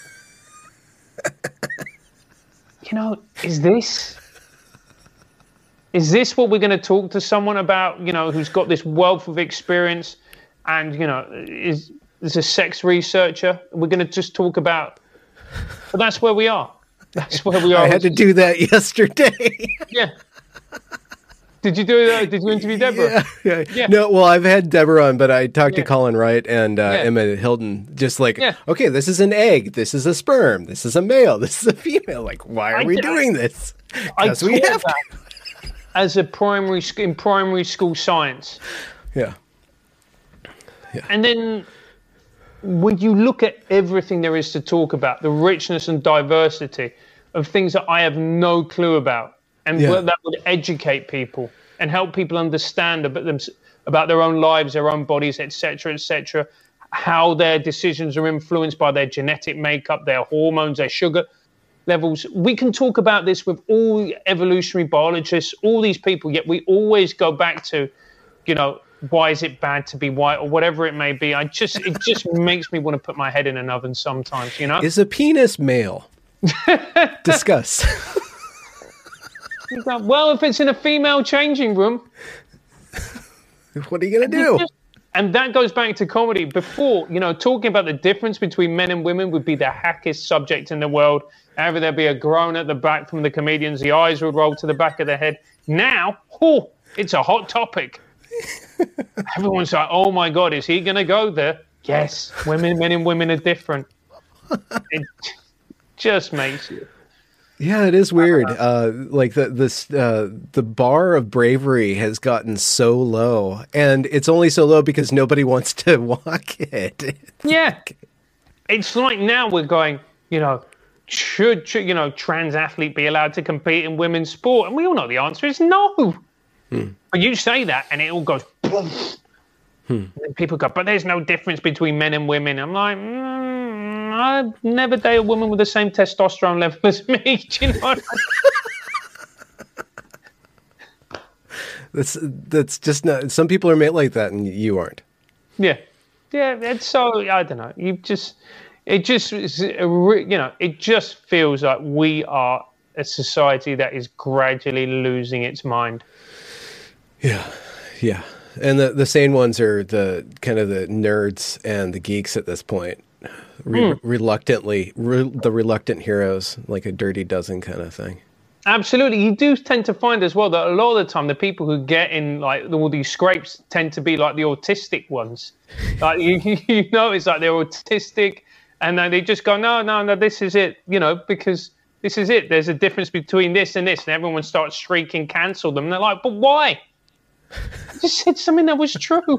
is this what we're going to talk to someone about? Who's got this wealth of experience. And, is a sex researcher. We're going to just talk about, but that's where we are. That's where we are. I had to do that yesterday. Yeah. Did you do that? Did you interview Deborah? Yeah. No, well, I've had Deborah on, but I talked to Colin Wright and Emma Hilton, just like, okay, this is an egg. This is a sperm. This is a male. This is a female. Like, why are we doing this? Because we have to. As a primary school science. Yeah. Yeah. And then when you look at everything there is to talk about, the richness and diversity of things that I have no clue about, and that would educate people and help people understand about their own lives, their own bodies, et cetera, how their decisions are influenced by their genetic makeup, their hormones, their sugar levels. We can talk about this with all evolutionary biologists, all these people, yet we always go back to, why is it bad to be white or whatever it may be? It just makes me want to put my head in an oven sometimes, Is a penis male? Discuss. Well, if it's in a female changing room. What are you going to do? And that goes back to comedy. Before, talking about the difference between men and women would be the hackiest subject in the world. However, there'd be a groan at the back from the comedians. The eyes would roll to the back of their head. Now, it's a hot topic. Everyone's like, oh my God, is he going to go there? Yes, men and women are different. It just makes you. Yeah, it is weird. Like the bar of bravery has gotten so low, and it's only so low because nobody wants to walk it. Yeah, it's like now we're going, should trans athlete be allowed to compete in women's sport? And we all know the answer is no. But you say that, and it all goes. And people go, but there's no difference between men and women. I'm like, I've never dated a woman with the same testosterone level as me. Do you know what I mean? That's just not. Some people are made like that, and you aren't. Yeah. It's so I don't know. It just feels like we are a society that is gradually losing its mind. Yeah. And the sane ones are the kind of the nerds and the geeks at this point. Reluctantly, the reluctant heroes, like a Dirty Dozen kind of thing. Absolutely. You do tend to find as well that a lot of the time the people who get in like all these scrapes tend to be like the autistic ones. Like it's like they're autistic and then they just go, no, this is it, because this is it. There's a difference between this and this. And everyone starts shrieking, cancel them. And they're like, but why? I just said something that was true.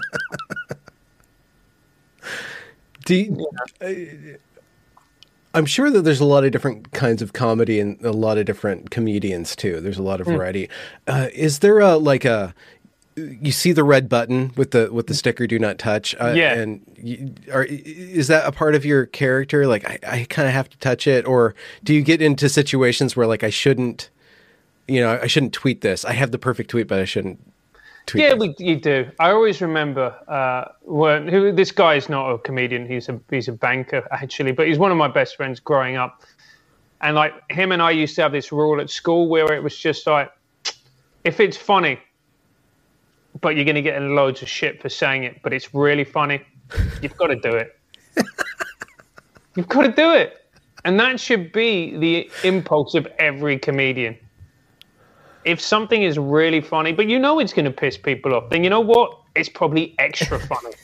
I'm sure that there's a lot of different kinds of comedy and a lot of different comedians too. There's a lot of variety. Is there you see the red button with the sticker "Do Not Touch." And is that a part of your character? Like, I kind of have to touch it, or do you get into situations where like I shouldn't tweet this? I have the perfect tweet, but I shouldn't tweet. Yeah, you do. I always remember this guy is not a comedian. He's a banker actually, but he's one of my best friends growing up. And like him and I used to have this rule at school where it was just like, if it's funny, but you're going to get loads of shit for saying it, but it's really funny, you've got to do it. You've got to do it. And that should be the impulse of every comedian. If something is really funny, but you know it's going to piss people off, then you know what? It's probably extra funny.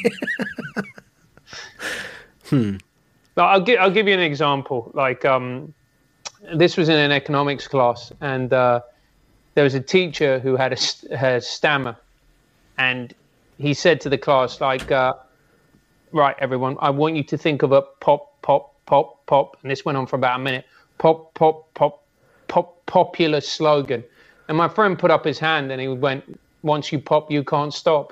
I'll give you an example. Like, this was in an economics class, and there was a teacher who had a stammer, and he said to the class, like, right, everyone, I want you to think of a pop, pop, pop, pop, and this went on for about a minute. Pop, pop, pop, pop, popular slogan. And my friend put up his hand, and he went, once you pop, you can't stop.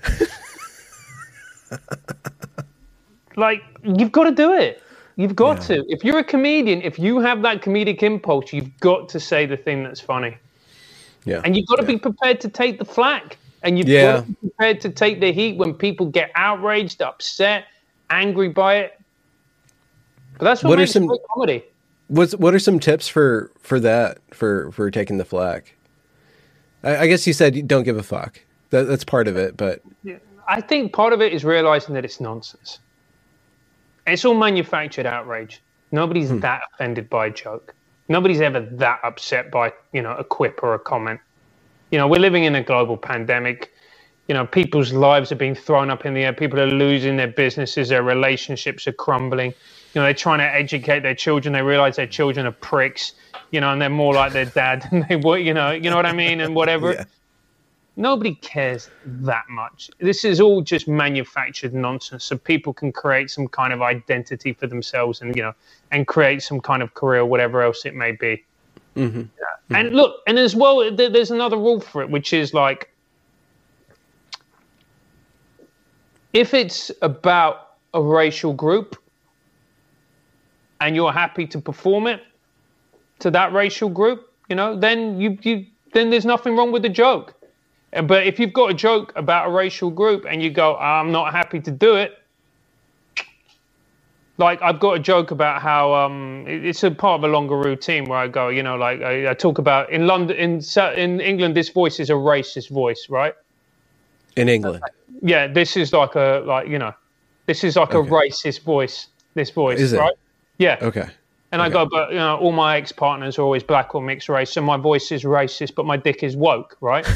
Like, you've got to do it. You've got to. If you're a comedian, if you have that comedic impulse, you've got to say the thing that's funny. Yeah. And you've got to be prepared to take the flack. And you've got to be prepared to take the heat when people get outraged, upset, angry by it. But that's what makes great comedy. What are some tips for that, for taking the flack? I guess you said you don't give a fuck. That's part of it, but... I think part of it is realizing that it's nonsense. It's all manufactured outrage. Nobody's that offended by a joke. Nobody's ever that upset by, a quip or a comment. We're living in a global pandemic. People's lives are being thrown up in the air. People are losing their businesses. Their relationships are crumbling. They're trying to educate their children. They realize their children are pricks, and they're more like their dad than they were, you know what I mean? And whatever. Yeah. Nobody cares that much. This is all just manufactured nonsense, so people can create some kind of identity for themselves and create some kind of career, whatever else it may be. Mm-hmm. Yeah. And look, and as well, there's another rule for it, which is like, if it's about a racial group and you're happy to perform it to that racial group, then then there's nothing wrong with the joke. But if you've got a joke about a racial group and you go, I'm not happy to do it. Like, I've got a joke about how it's a part of a longer routine where I go, I talk about in London, in England, this voice is a racist voice, right? In England. Yeah, this is like a racist voice. This voice, is it? Right? Yeah. Okay. And I go, but all my ex-partners are always black or mixed race, so my voice is racist, but my dick is woke, right?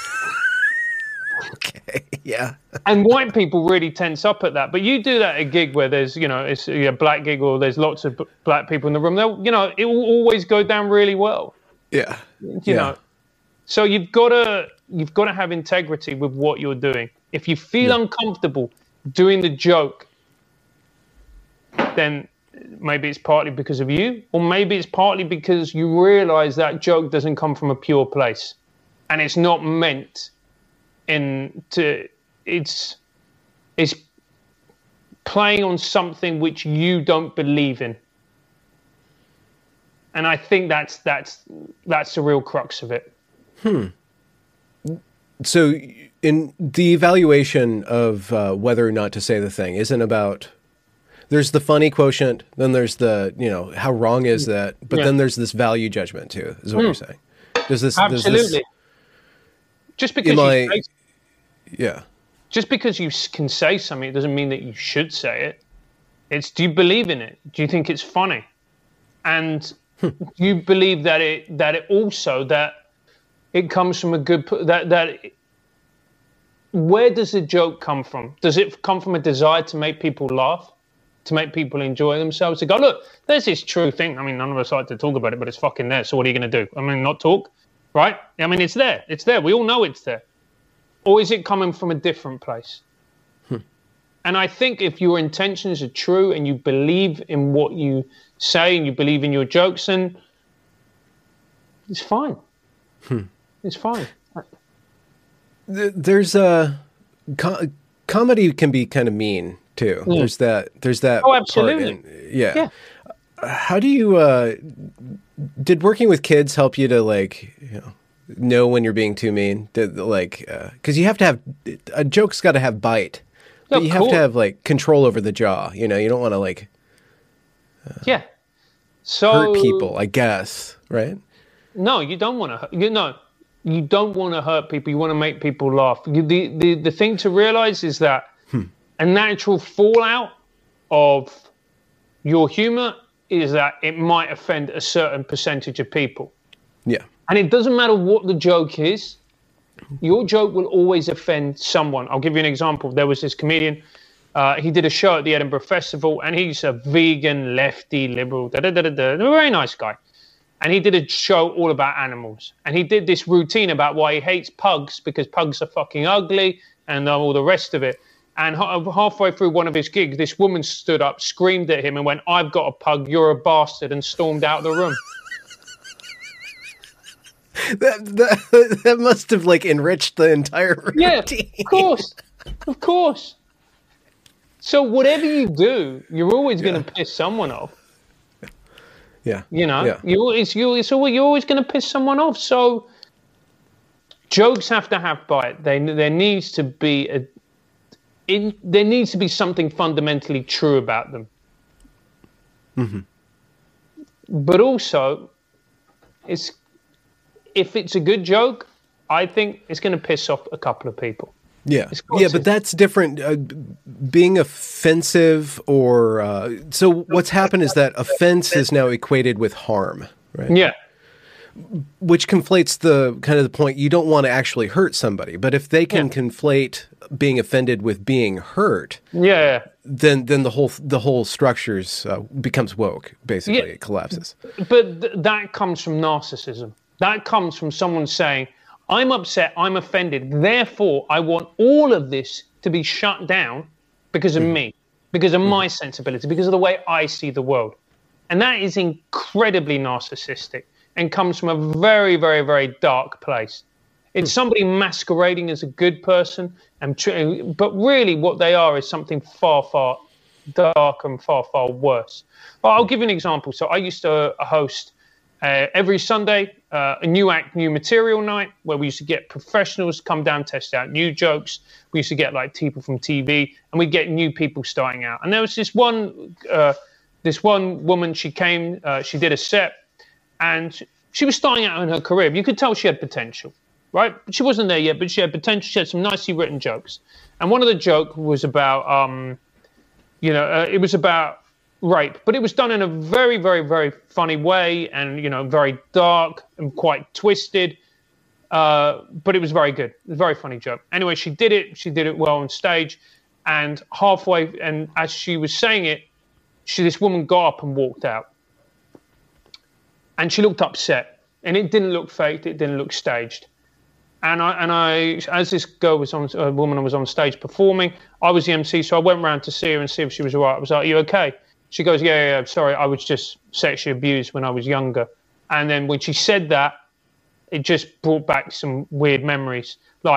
Okay, yeah. And white people really tense up at that. But you do that at a gig where there's, it's a black gig or there's lots of black people in the room, it will always go down really well. Yeah. You know. So you've got to have integrity with what you're doing. If you feel uncomfortable doing the joke, then maybe it's partly because of you, or maybe it's partly because you realize that joke doesn't come from a pure place and it's not meant it's playing on something which you don't believe in. And I think that's the real crux of it. So in the evaluation of whether or not to say the thing isn't about, there's the funny quotient, then there's the, how wrong is that? But then there's this value judgment too, is what you're saying. Absolutely. Just because just because you can say something, it doesn't mean that you should say it. It's, do you believe in it? Do you think it's funny? And do you believe that it comes from a good, where does the joke come from? Does it come from a desire to make people laugh? To make people enjoy themselves? To go, look, there's this true thing. I mean, none of us like to talk about it, but it's fucking there. So what are you going to do? I mean, not talk, right? I mean, it's there. It's there. We all know it's there. Or is it coming from a different place? And I think if your intentions are true and you believe in what you say and you believe in your jokes, then it's fine. It's fine. There's a comedy can be kind of mean too. There's that. Oh, absolutely. Yeah. How do you? Did working with kids help you to know when you're being too mean? Because you have to have a joke's got to have bite, but you have to have control over the jaw. You don't want to hurt people, I guess, right? No, you don't want to. You don't want to hurt people. You want to make people laugh. The thing to realize is that a natural fallout of your humor is that it might offend a certain percentage of people. Yeah. And it doesn't matter what the joke is. Your joke will always offend someone. I'll give you an example. There was this comedian. He did a show at the Edinburgh Festival, and he's a vegan, lefty, liberal, a very nice guy. And he did a show all about animals. And he did this routine about why he hates pugs, because pugs are fucking ugly and all the rest of it. And halfway through one of his gigs, this woman stood up, screamed at him and went, "I've got a pug, you're a bastard," and stormed out of the room. That must have enriched the entire routine. Yeah, of course. So whatever you do, you're always going to piss someone off. Yeah. You're always going to piss someone off. So jokes have to have bite. There needs to be something fundamentally true about them. Mm-hmm. But also, if it's a good joke, I think it's going to piss off a couple of people. Yeah, but that's different. Being offensive, or so what's happened is that offense is now equated with harm, right? Yeah, which conflates the point. You don't want to actually hurt somebody, but if they can conflate being offended with being hurt, then the whole structures becomes woke. Basically, it collapses. But that comes from narcissism. That comes from someone saying, "I'm upset, I'm offended, therefore I want all of this to be shut down because of me, because of my sensibility, because of the way I see the world." And that is incredibly narcissistic and comes from a very, very, very dark place. It's somebody masquerading as a good person, but really what they are is something far, far darker and far, far worse. Well, I'll give you an example. So I used to host every Sunday, a new act, new material night, where we used to get professionals come down, test out new jokes. We used to get people from TV, and we'd get new people starting out. And there was this one woman. She came, she did a set, and she was starting out in her career. You could tell she had potential, right? But she wasn't there yet, but she had potential. She had some nicely written jokes, and one of the jokes was about, it was about rape, but it was done in a very, very, very funny way, and very dark and quite twisted, but it was very good. It was a very funny joke. Anyway, she did it well on stage, and halfway, and as she was saying it, this woman got up and walked out, and she looked upset, and it didn't look faked, it didn't look staged. And I, as this woman was on stage performing, I was the MC, so I went round to see her and see if she was all right. I was like, "Are you okay?" She goes, yeah, sorry, I was just sexually abused when I was younger. And then when she said that, it just brought back some weird memories.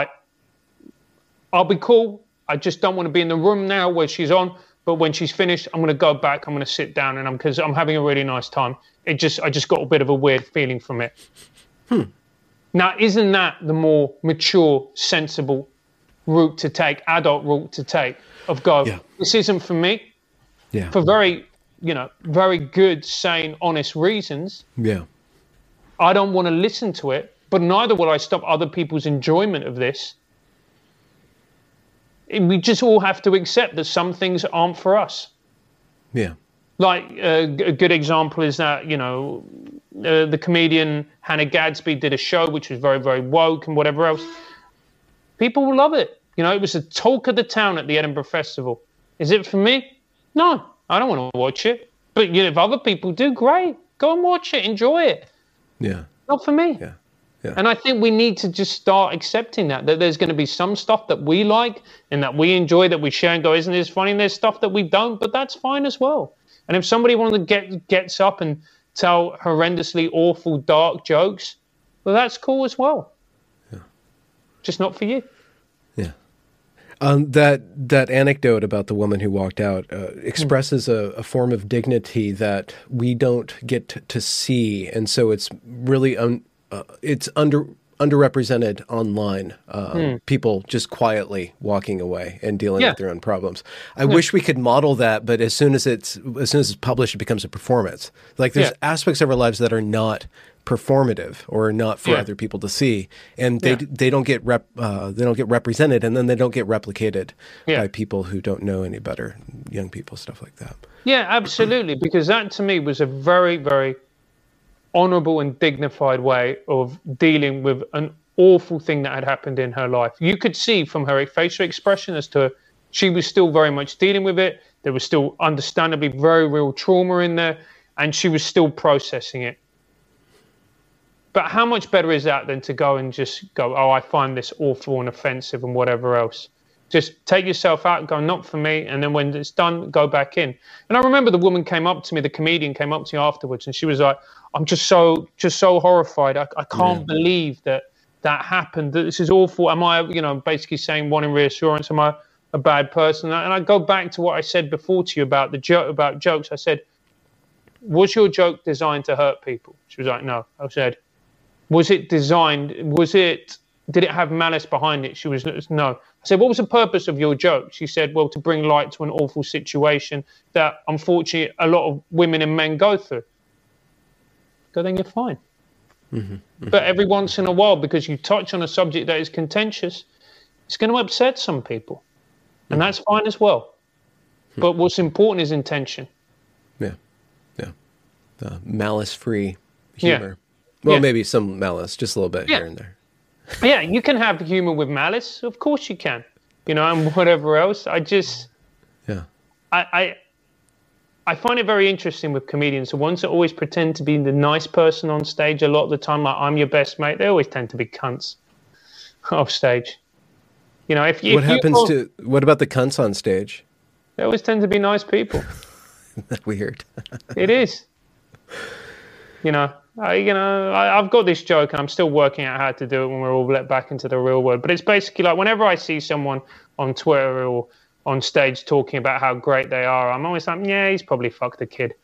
I'll be cool. I just don't want to be in the room now where she's on. But when she's finished, I'm going to go back. I'm going to sit down, and because I'm having a really nice time. I just got a bit of a weird feeling from it. Now, isn't that the more mature, sensible route to take, adult route to take, of this isn't for me? Yeah. For very, very good, sane, honest reasons. Yeah. I don't want to listen to it, but neither will I stop other people's enjoyment of this. We just all have to accept that some things aren't for us. Yeah. A good example is that, the comedian Hannah Gadsby did a show which was very, very woke and whatever else. People will love it. It was the talk of the town at the Edinburgh Festival. Is it for me? No, I don't want to watch it. But if other people do, great. Go and watch it. Enjoy it. Yeah. Not for me. Yeah. Yeah. And I think we need to just start accepting that there's going to be some stuff that we like and that we enjoy, that we share and go, isn't this funny? And there's stuff that we don't, but that's fine as well. And if somebody gets up and tell horrendously awful, dark jokes, well, that's cool as well. Yeah. Just not for you. Yeah. That anecdote about the woman who walked out expresses a form of dignity that we don't get to see, and so it's really underrepresented online. People just quietly walking away and dealing with their own problems. I wish we could model that, but as soon as it's published, it becomes a performance. Like there's aspects of our lives that are not performative or not for other people to see, and they don't get represented, and then they don't get replicated by people who don't know any better, young people, stuff like that. Yeah, absolutely, because that to me was a very, very honorable and dignified way of dealing with an awful thing that had happened in her life. You could see from her facial expression as to she was still very much dealing with it. There was still understandably very real trauma in there, and she was still processing it. But how much better is that than to go and just go, oh, I find this awful and offensive and whatever else. Just take yourself out and go, not for me. And then when it's done, go back in. And I remember the woman came up to me, the comedian came up to me afterwards, and she was like, I'm just so horrified. I can't believe that happened. This is awful. Am I, basically saying, wanting reassurance, am I a bad person? And I go back to what I said before to you about about jokes. I said, was your joke designed to hurt people? She was like, no. I said, was it designed? Did it have malice behind it? She was, no. I said, what was the purpose of your joke? She said, well, to bring light to an awful situation that unfortunately a lot of women and men go through. Go, then you're fine. Mm-hmm. But every once in a while, because you touch on a subject that is contentious, it's going to upset some people. And that's fine as well. But what's important is intention. Yeah. Malice-free humor. Well, maybe some malice, just a little bit here and there. Yeah, you can have humor with malice. Of course you can. And whatever else. I find it very interesting with comedians. The ones that always pretend to be the nice person on stage a lot of the time, like I'm your best mate, they always tend to be cunts off stage. What about the cunts on stage? They always tend to be nice people. Isn't that weird? It is. I've got this joke and I'm still working out how to do it when we're all let back into the real world. But it's basically like whenever I see someone on Twitter or on stage talking about how great they are, I'm always like, yeah, he's probably fucked a kid.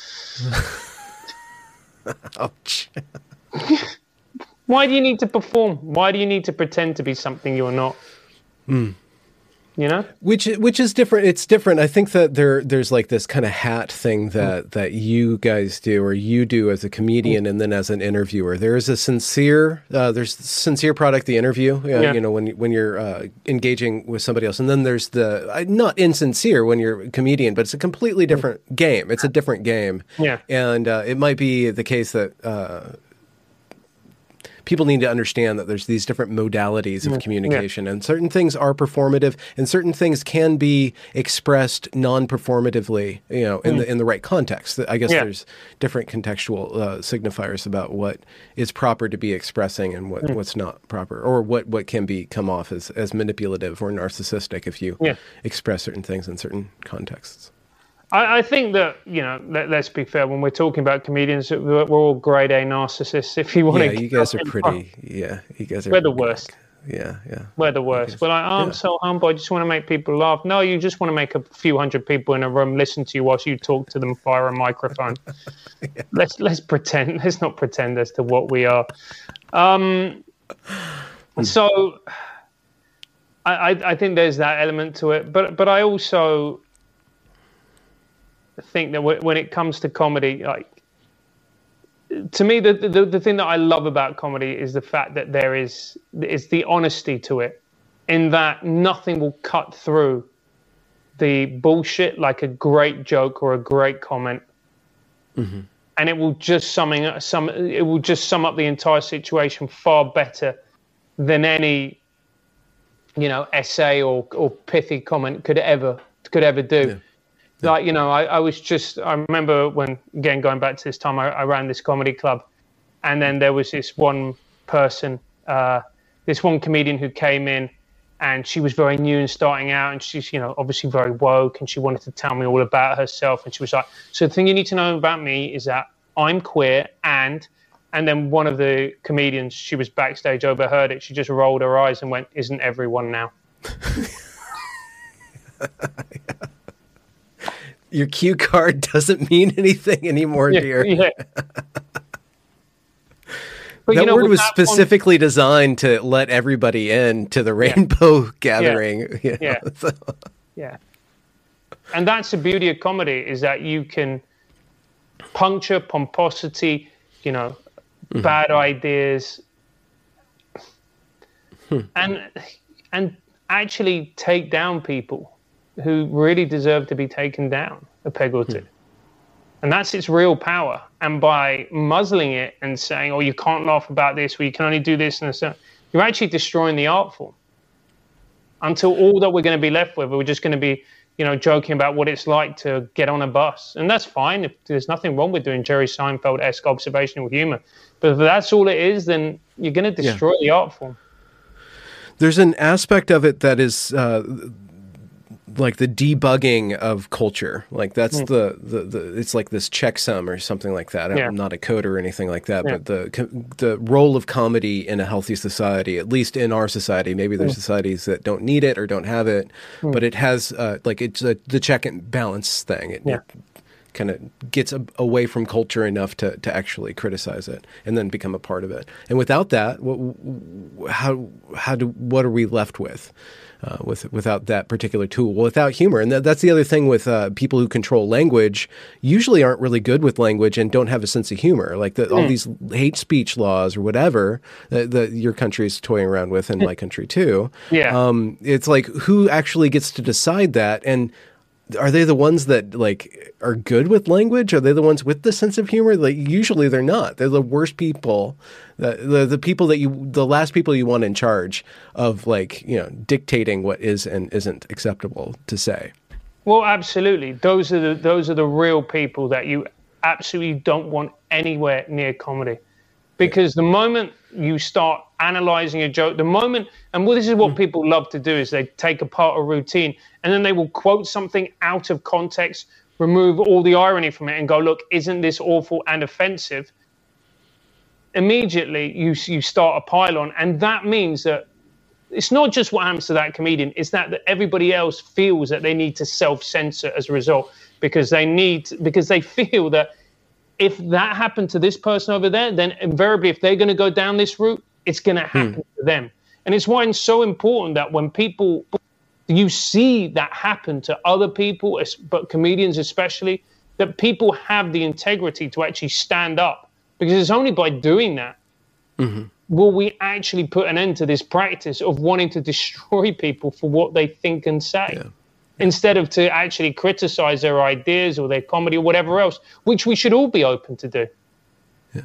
Ouch. Why do you need to perform? Why do you need to pretend to be something you're not? Which is different. It's different. I think that there's like this kind of hat thing that you guys do, or you do as a comedian and then as an interviewer. There's a sincere product, the interview, when you're engaging with somebody else. And then there's the not insincere when you're a comedian, but it's a completely different game. It's a different game. Yeah. And it might be the case that people need to understand that there's these different modalities of communication, and certain things are performative, and certain things can be expressed non-performatively, in the right context. I guess there's different contextual signifiers about what is proper to be expressing and what's not proper, or what can come off as manipulative or narcissistic if you express certain things in certain contexts. I think that, let's be fair, when we're talking about comedians, we're all grade A narcissists. If you want to, you guys are pretty. Yeah, you guys are. We're the worst. Yeah. We're the worst. We're like, I'm so humble. I just want to make people laugh. No, you just want to make a few hundred people in a room listen to you whilst you talk to them via a microphone. Let's pretend. Let's not pretend as to what we are. So, I think there's that element to it, but I also think that when it comes to comedy, like, to me, the thing that I love about comedy is the fact that there is the honesty to it, in that nothing will cut through the bullshit like a great joke or a great comment, and it will just sum up the entire situation far better than any essay or pithy comment could ever do. Yeah. Like, I remember when, again, going back to this time, I ran this comedy club, and then there was this one person, this one comedian who came in, and she was very new and starting out, and she's, obviously very woke, and she wanted to tell me all about herself. And she was like, so the thing you need to know about me is that I'm queer, and then one of the comedians, she was backstage, overheard it. She just rolled her eyes and went, isn't everyone now? Your cue card doesn't mean anything anymore, dear. Yeah. But, that word was specifically designed to let everybody in to the rainbow gathering. Yeah. Yeah. And that's the beauty of comedy, is that you can puncture pomposity, bad ideas, and actually take down people who really deserve to be taken down a peg or two. And that's its real power. And by muzzling it and saying, oh, you can't laugh about this, or you can only do this and that, you're actually destroying the art form. Until all that we're going to be left with, we're just going to be, joking about what it's like to get on a bus. And that's fine. If there's nothing wrong with doing Jerry Seinfeld-esque observational humor. But if that's all it is, then you're going to destroy the art form. There's an aspect of it that is like the debugging of culture. Like that's the it's like this checksum or something like that. I'm not a coder or anything like that, but the role of comedy in a healthy society, at least in our society, maybe there's societies that don't need it or don't have it, but it has it's the check and balance thing. It kind of gets away from culture enough to actually criticize it and then become a part of it. And without that, what are we left with? Without that particular tool, without humor. And that's the other thing with people who control language, usually aren't really good with language and don't have a sense of humor. Like all these hate speech laws or whatever that your country's toying around with, and my country too. Yeah. It's like, who actually gets to decide that? And are they the ones that are good with language? Are they the ones with the sense of humor? Usually they're not. They're the worst people. The people the last people you want in charge of dictating what is and isn't acceptable to say. Well, absolutely. Those are the real people that you absolutely don't want anywhere near comedy. Because the moment you start analyzing a joke, this is what people love to do, is they take apart a routine and then they will quote something out of context, remove all the irony from it and go, look, isn't this awful and offensive? Immediately you start a pile-on, and that means that it's not just what happens to that comedian, it's that everybody else feels that they need to self-censor as a result, because they feel that if that happened to this person over there, then invariably, if they're going to go down this route, it's going to happen to them. And it's why it's so important that when you see that happen to other people, but comedians especially, that people have the integrity to actually stand up. Because it's only by doing that will we actually put an end to this practice of wanting to destroy people for what they think and say. Yeah. Instead of to actually criticize their ideas or their comedy or whatever else, which we should all be open to do. Yeah.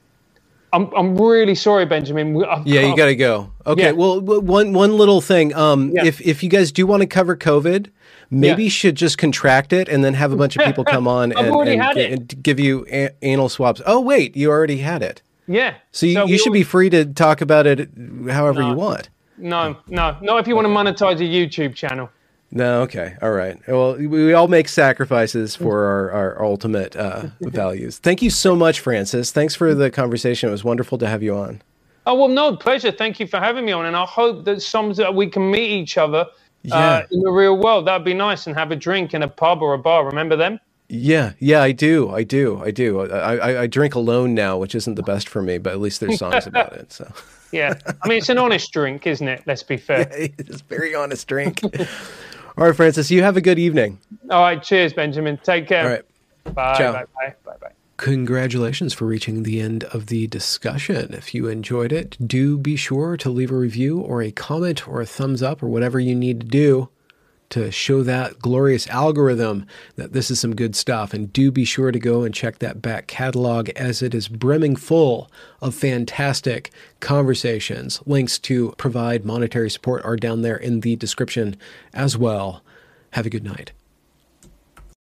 I'm really sorry, Benjamin. You got to go. Okay. Yeah. Well, one little thing. If you guys do want to cover COVID, maybe you should just contract it and then have a bunch of people come on and give you anal swabs. Oh, wait, you already had it. Yeah. So you should be free to talk about it however you want. No. If you want to monetize a YouTube channel. No, okay. All right. Well, we all make sacrifices for our ultimate values. Thank you so much, Francis. Thanks for the conversation. It was wonderful to have you on. Oh, well, no, pleasure. Thank you for having me on. And I hope that we can meet each other in the real world. That'd be nice, and have a drink in a pub or a bar. Remember them? Yeah, I do. I drink alone now, which isn't the best for me, but at least there's songs about it. So. Yeah. I mean, it's an honest drink, isn't it? Let's be fair. Yeah, it's a very honest drink. All right, Francis, you have a good evening. All right, cheers, Benjamin. Take care. All right. Bye. Ciao. Bye. Congratulations for reaching the end of the discussion. If you enjoyed it, do be sure to leave a review or a comment or a thumbs up or whatever you need to do to show that glorious algorithm that this is some good stuff. And do be sure to go and check that back catalog, as it is brimming full of fantastic conversations. Links to provide monetary support are down there in the description as well. Have a good night.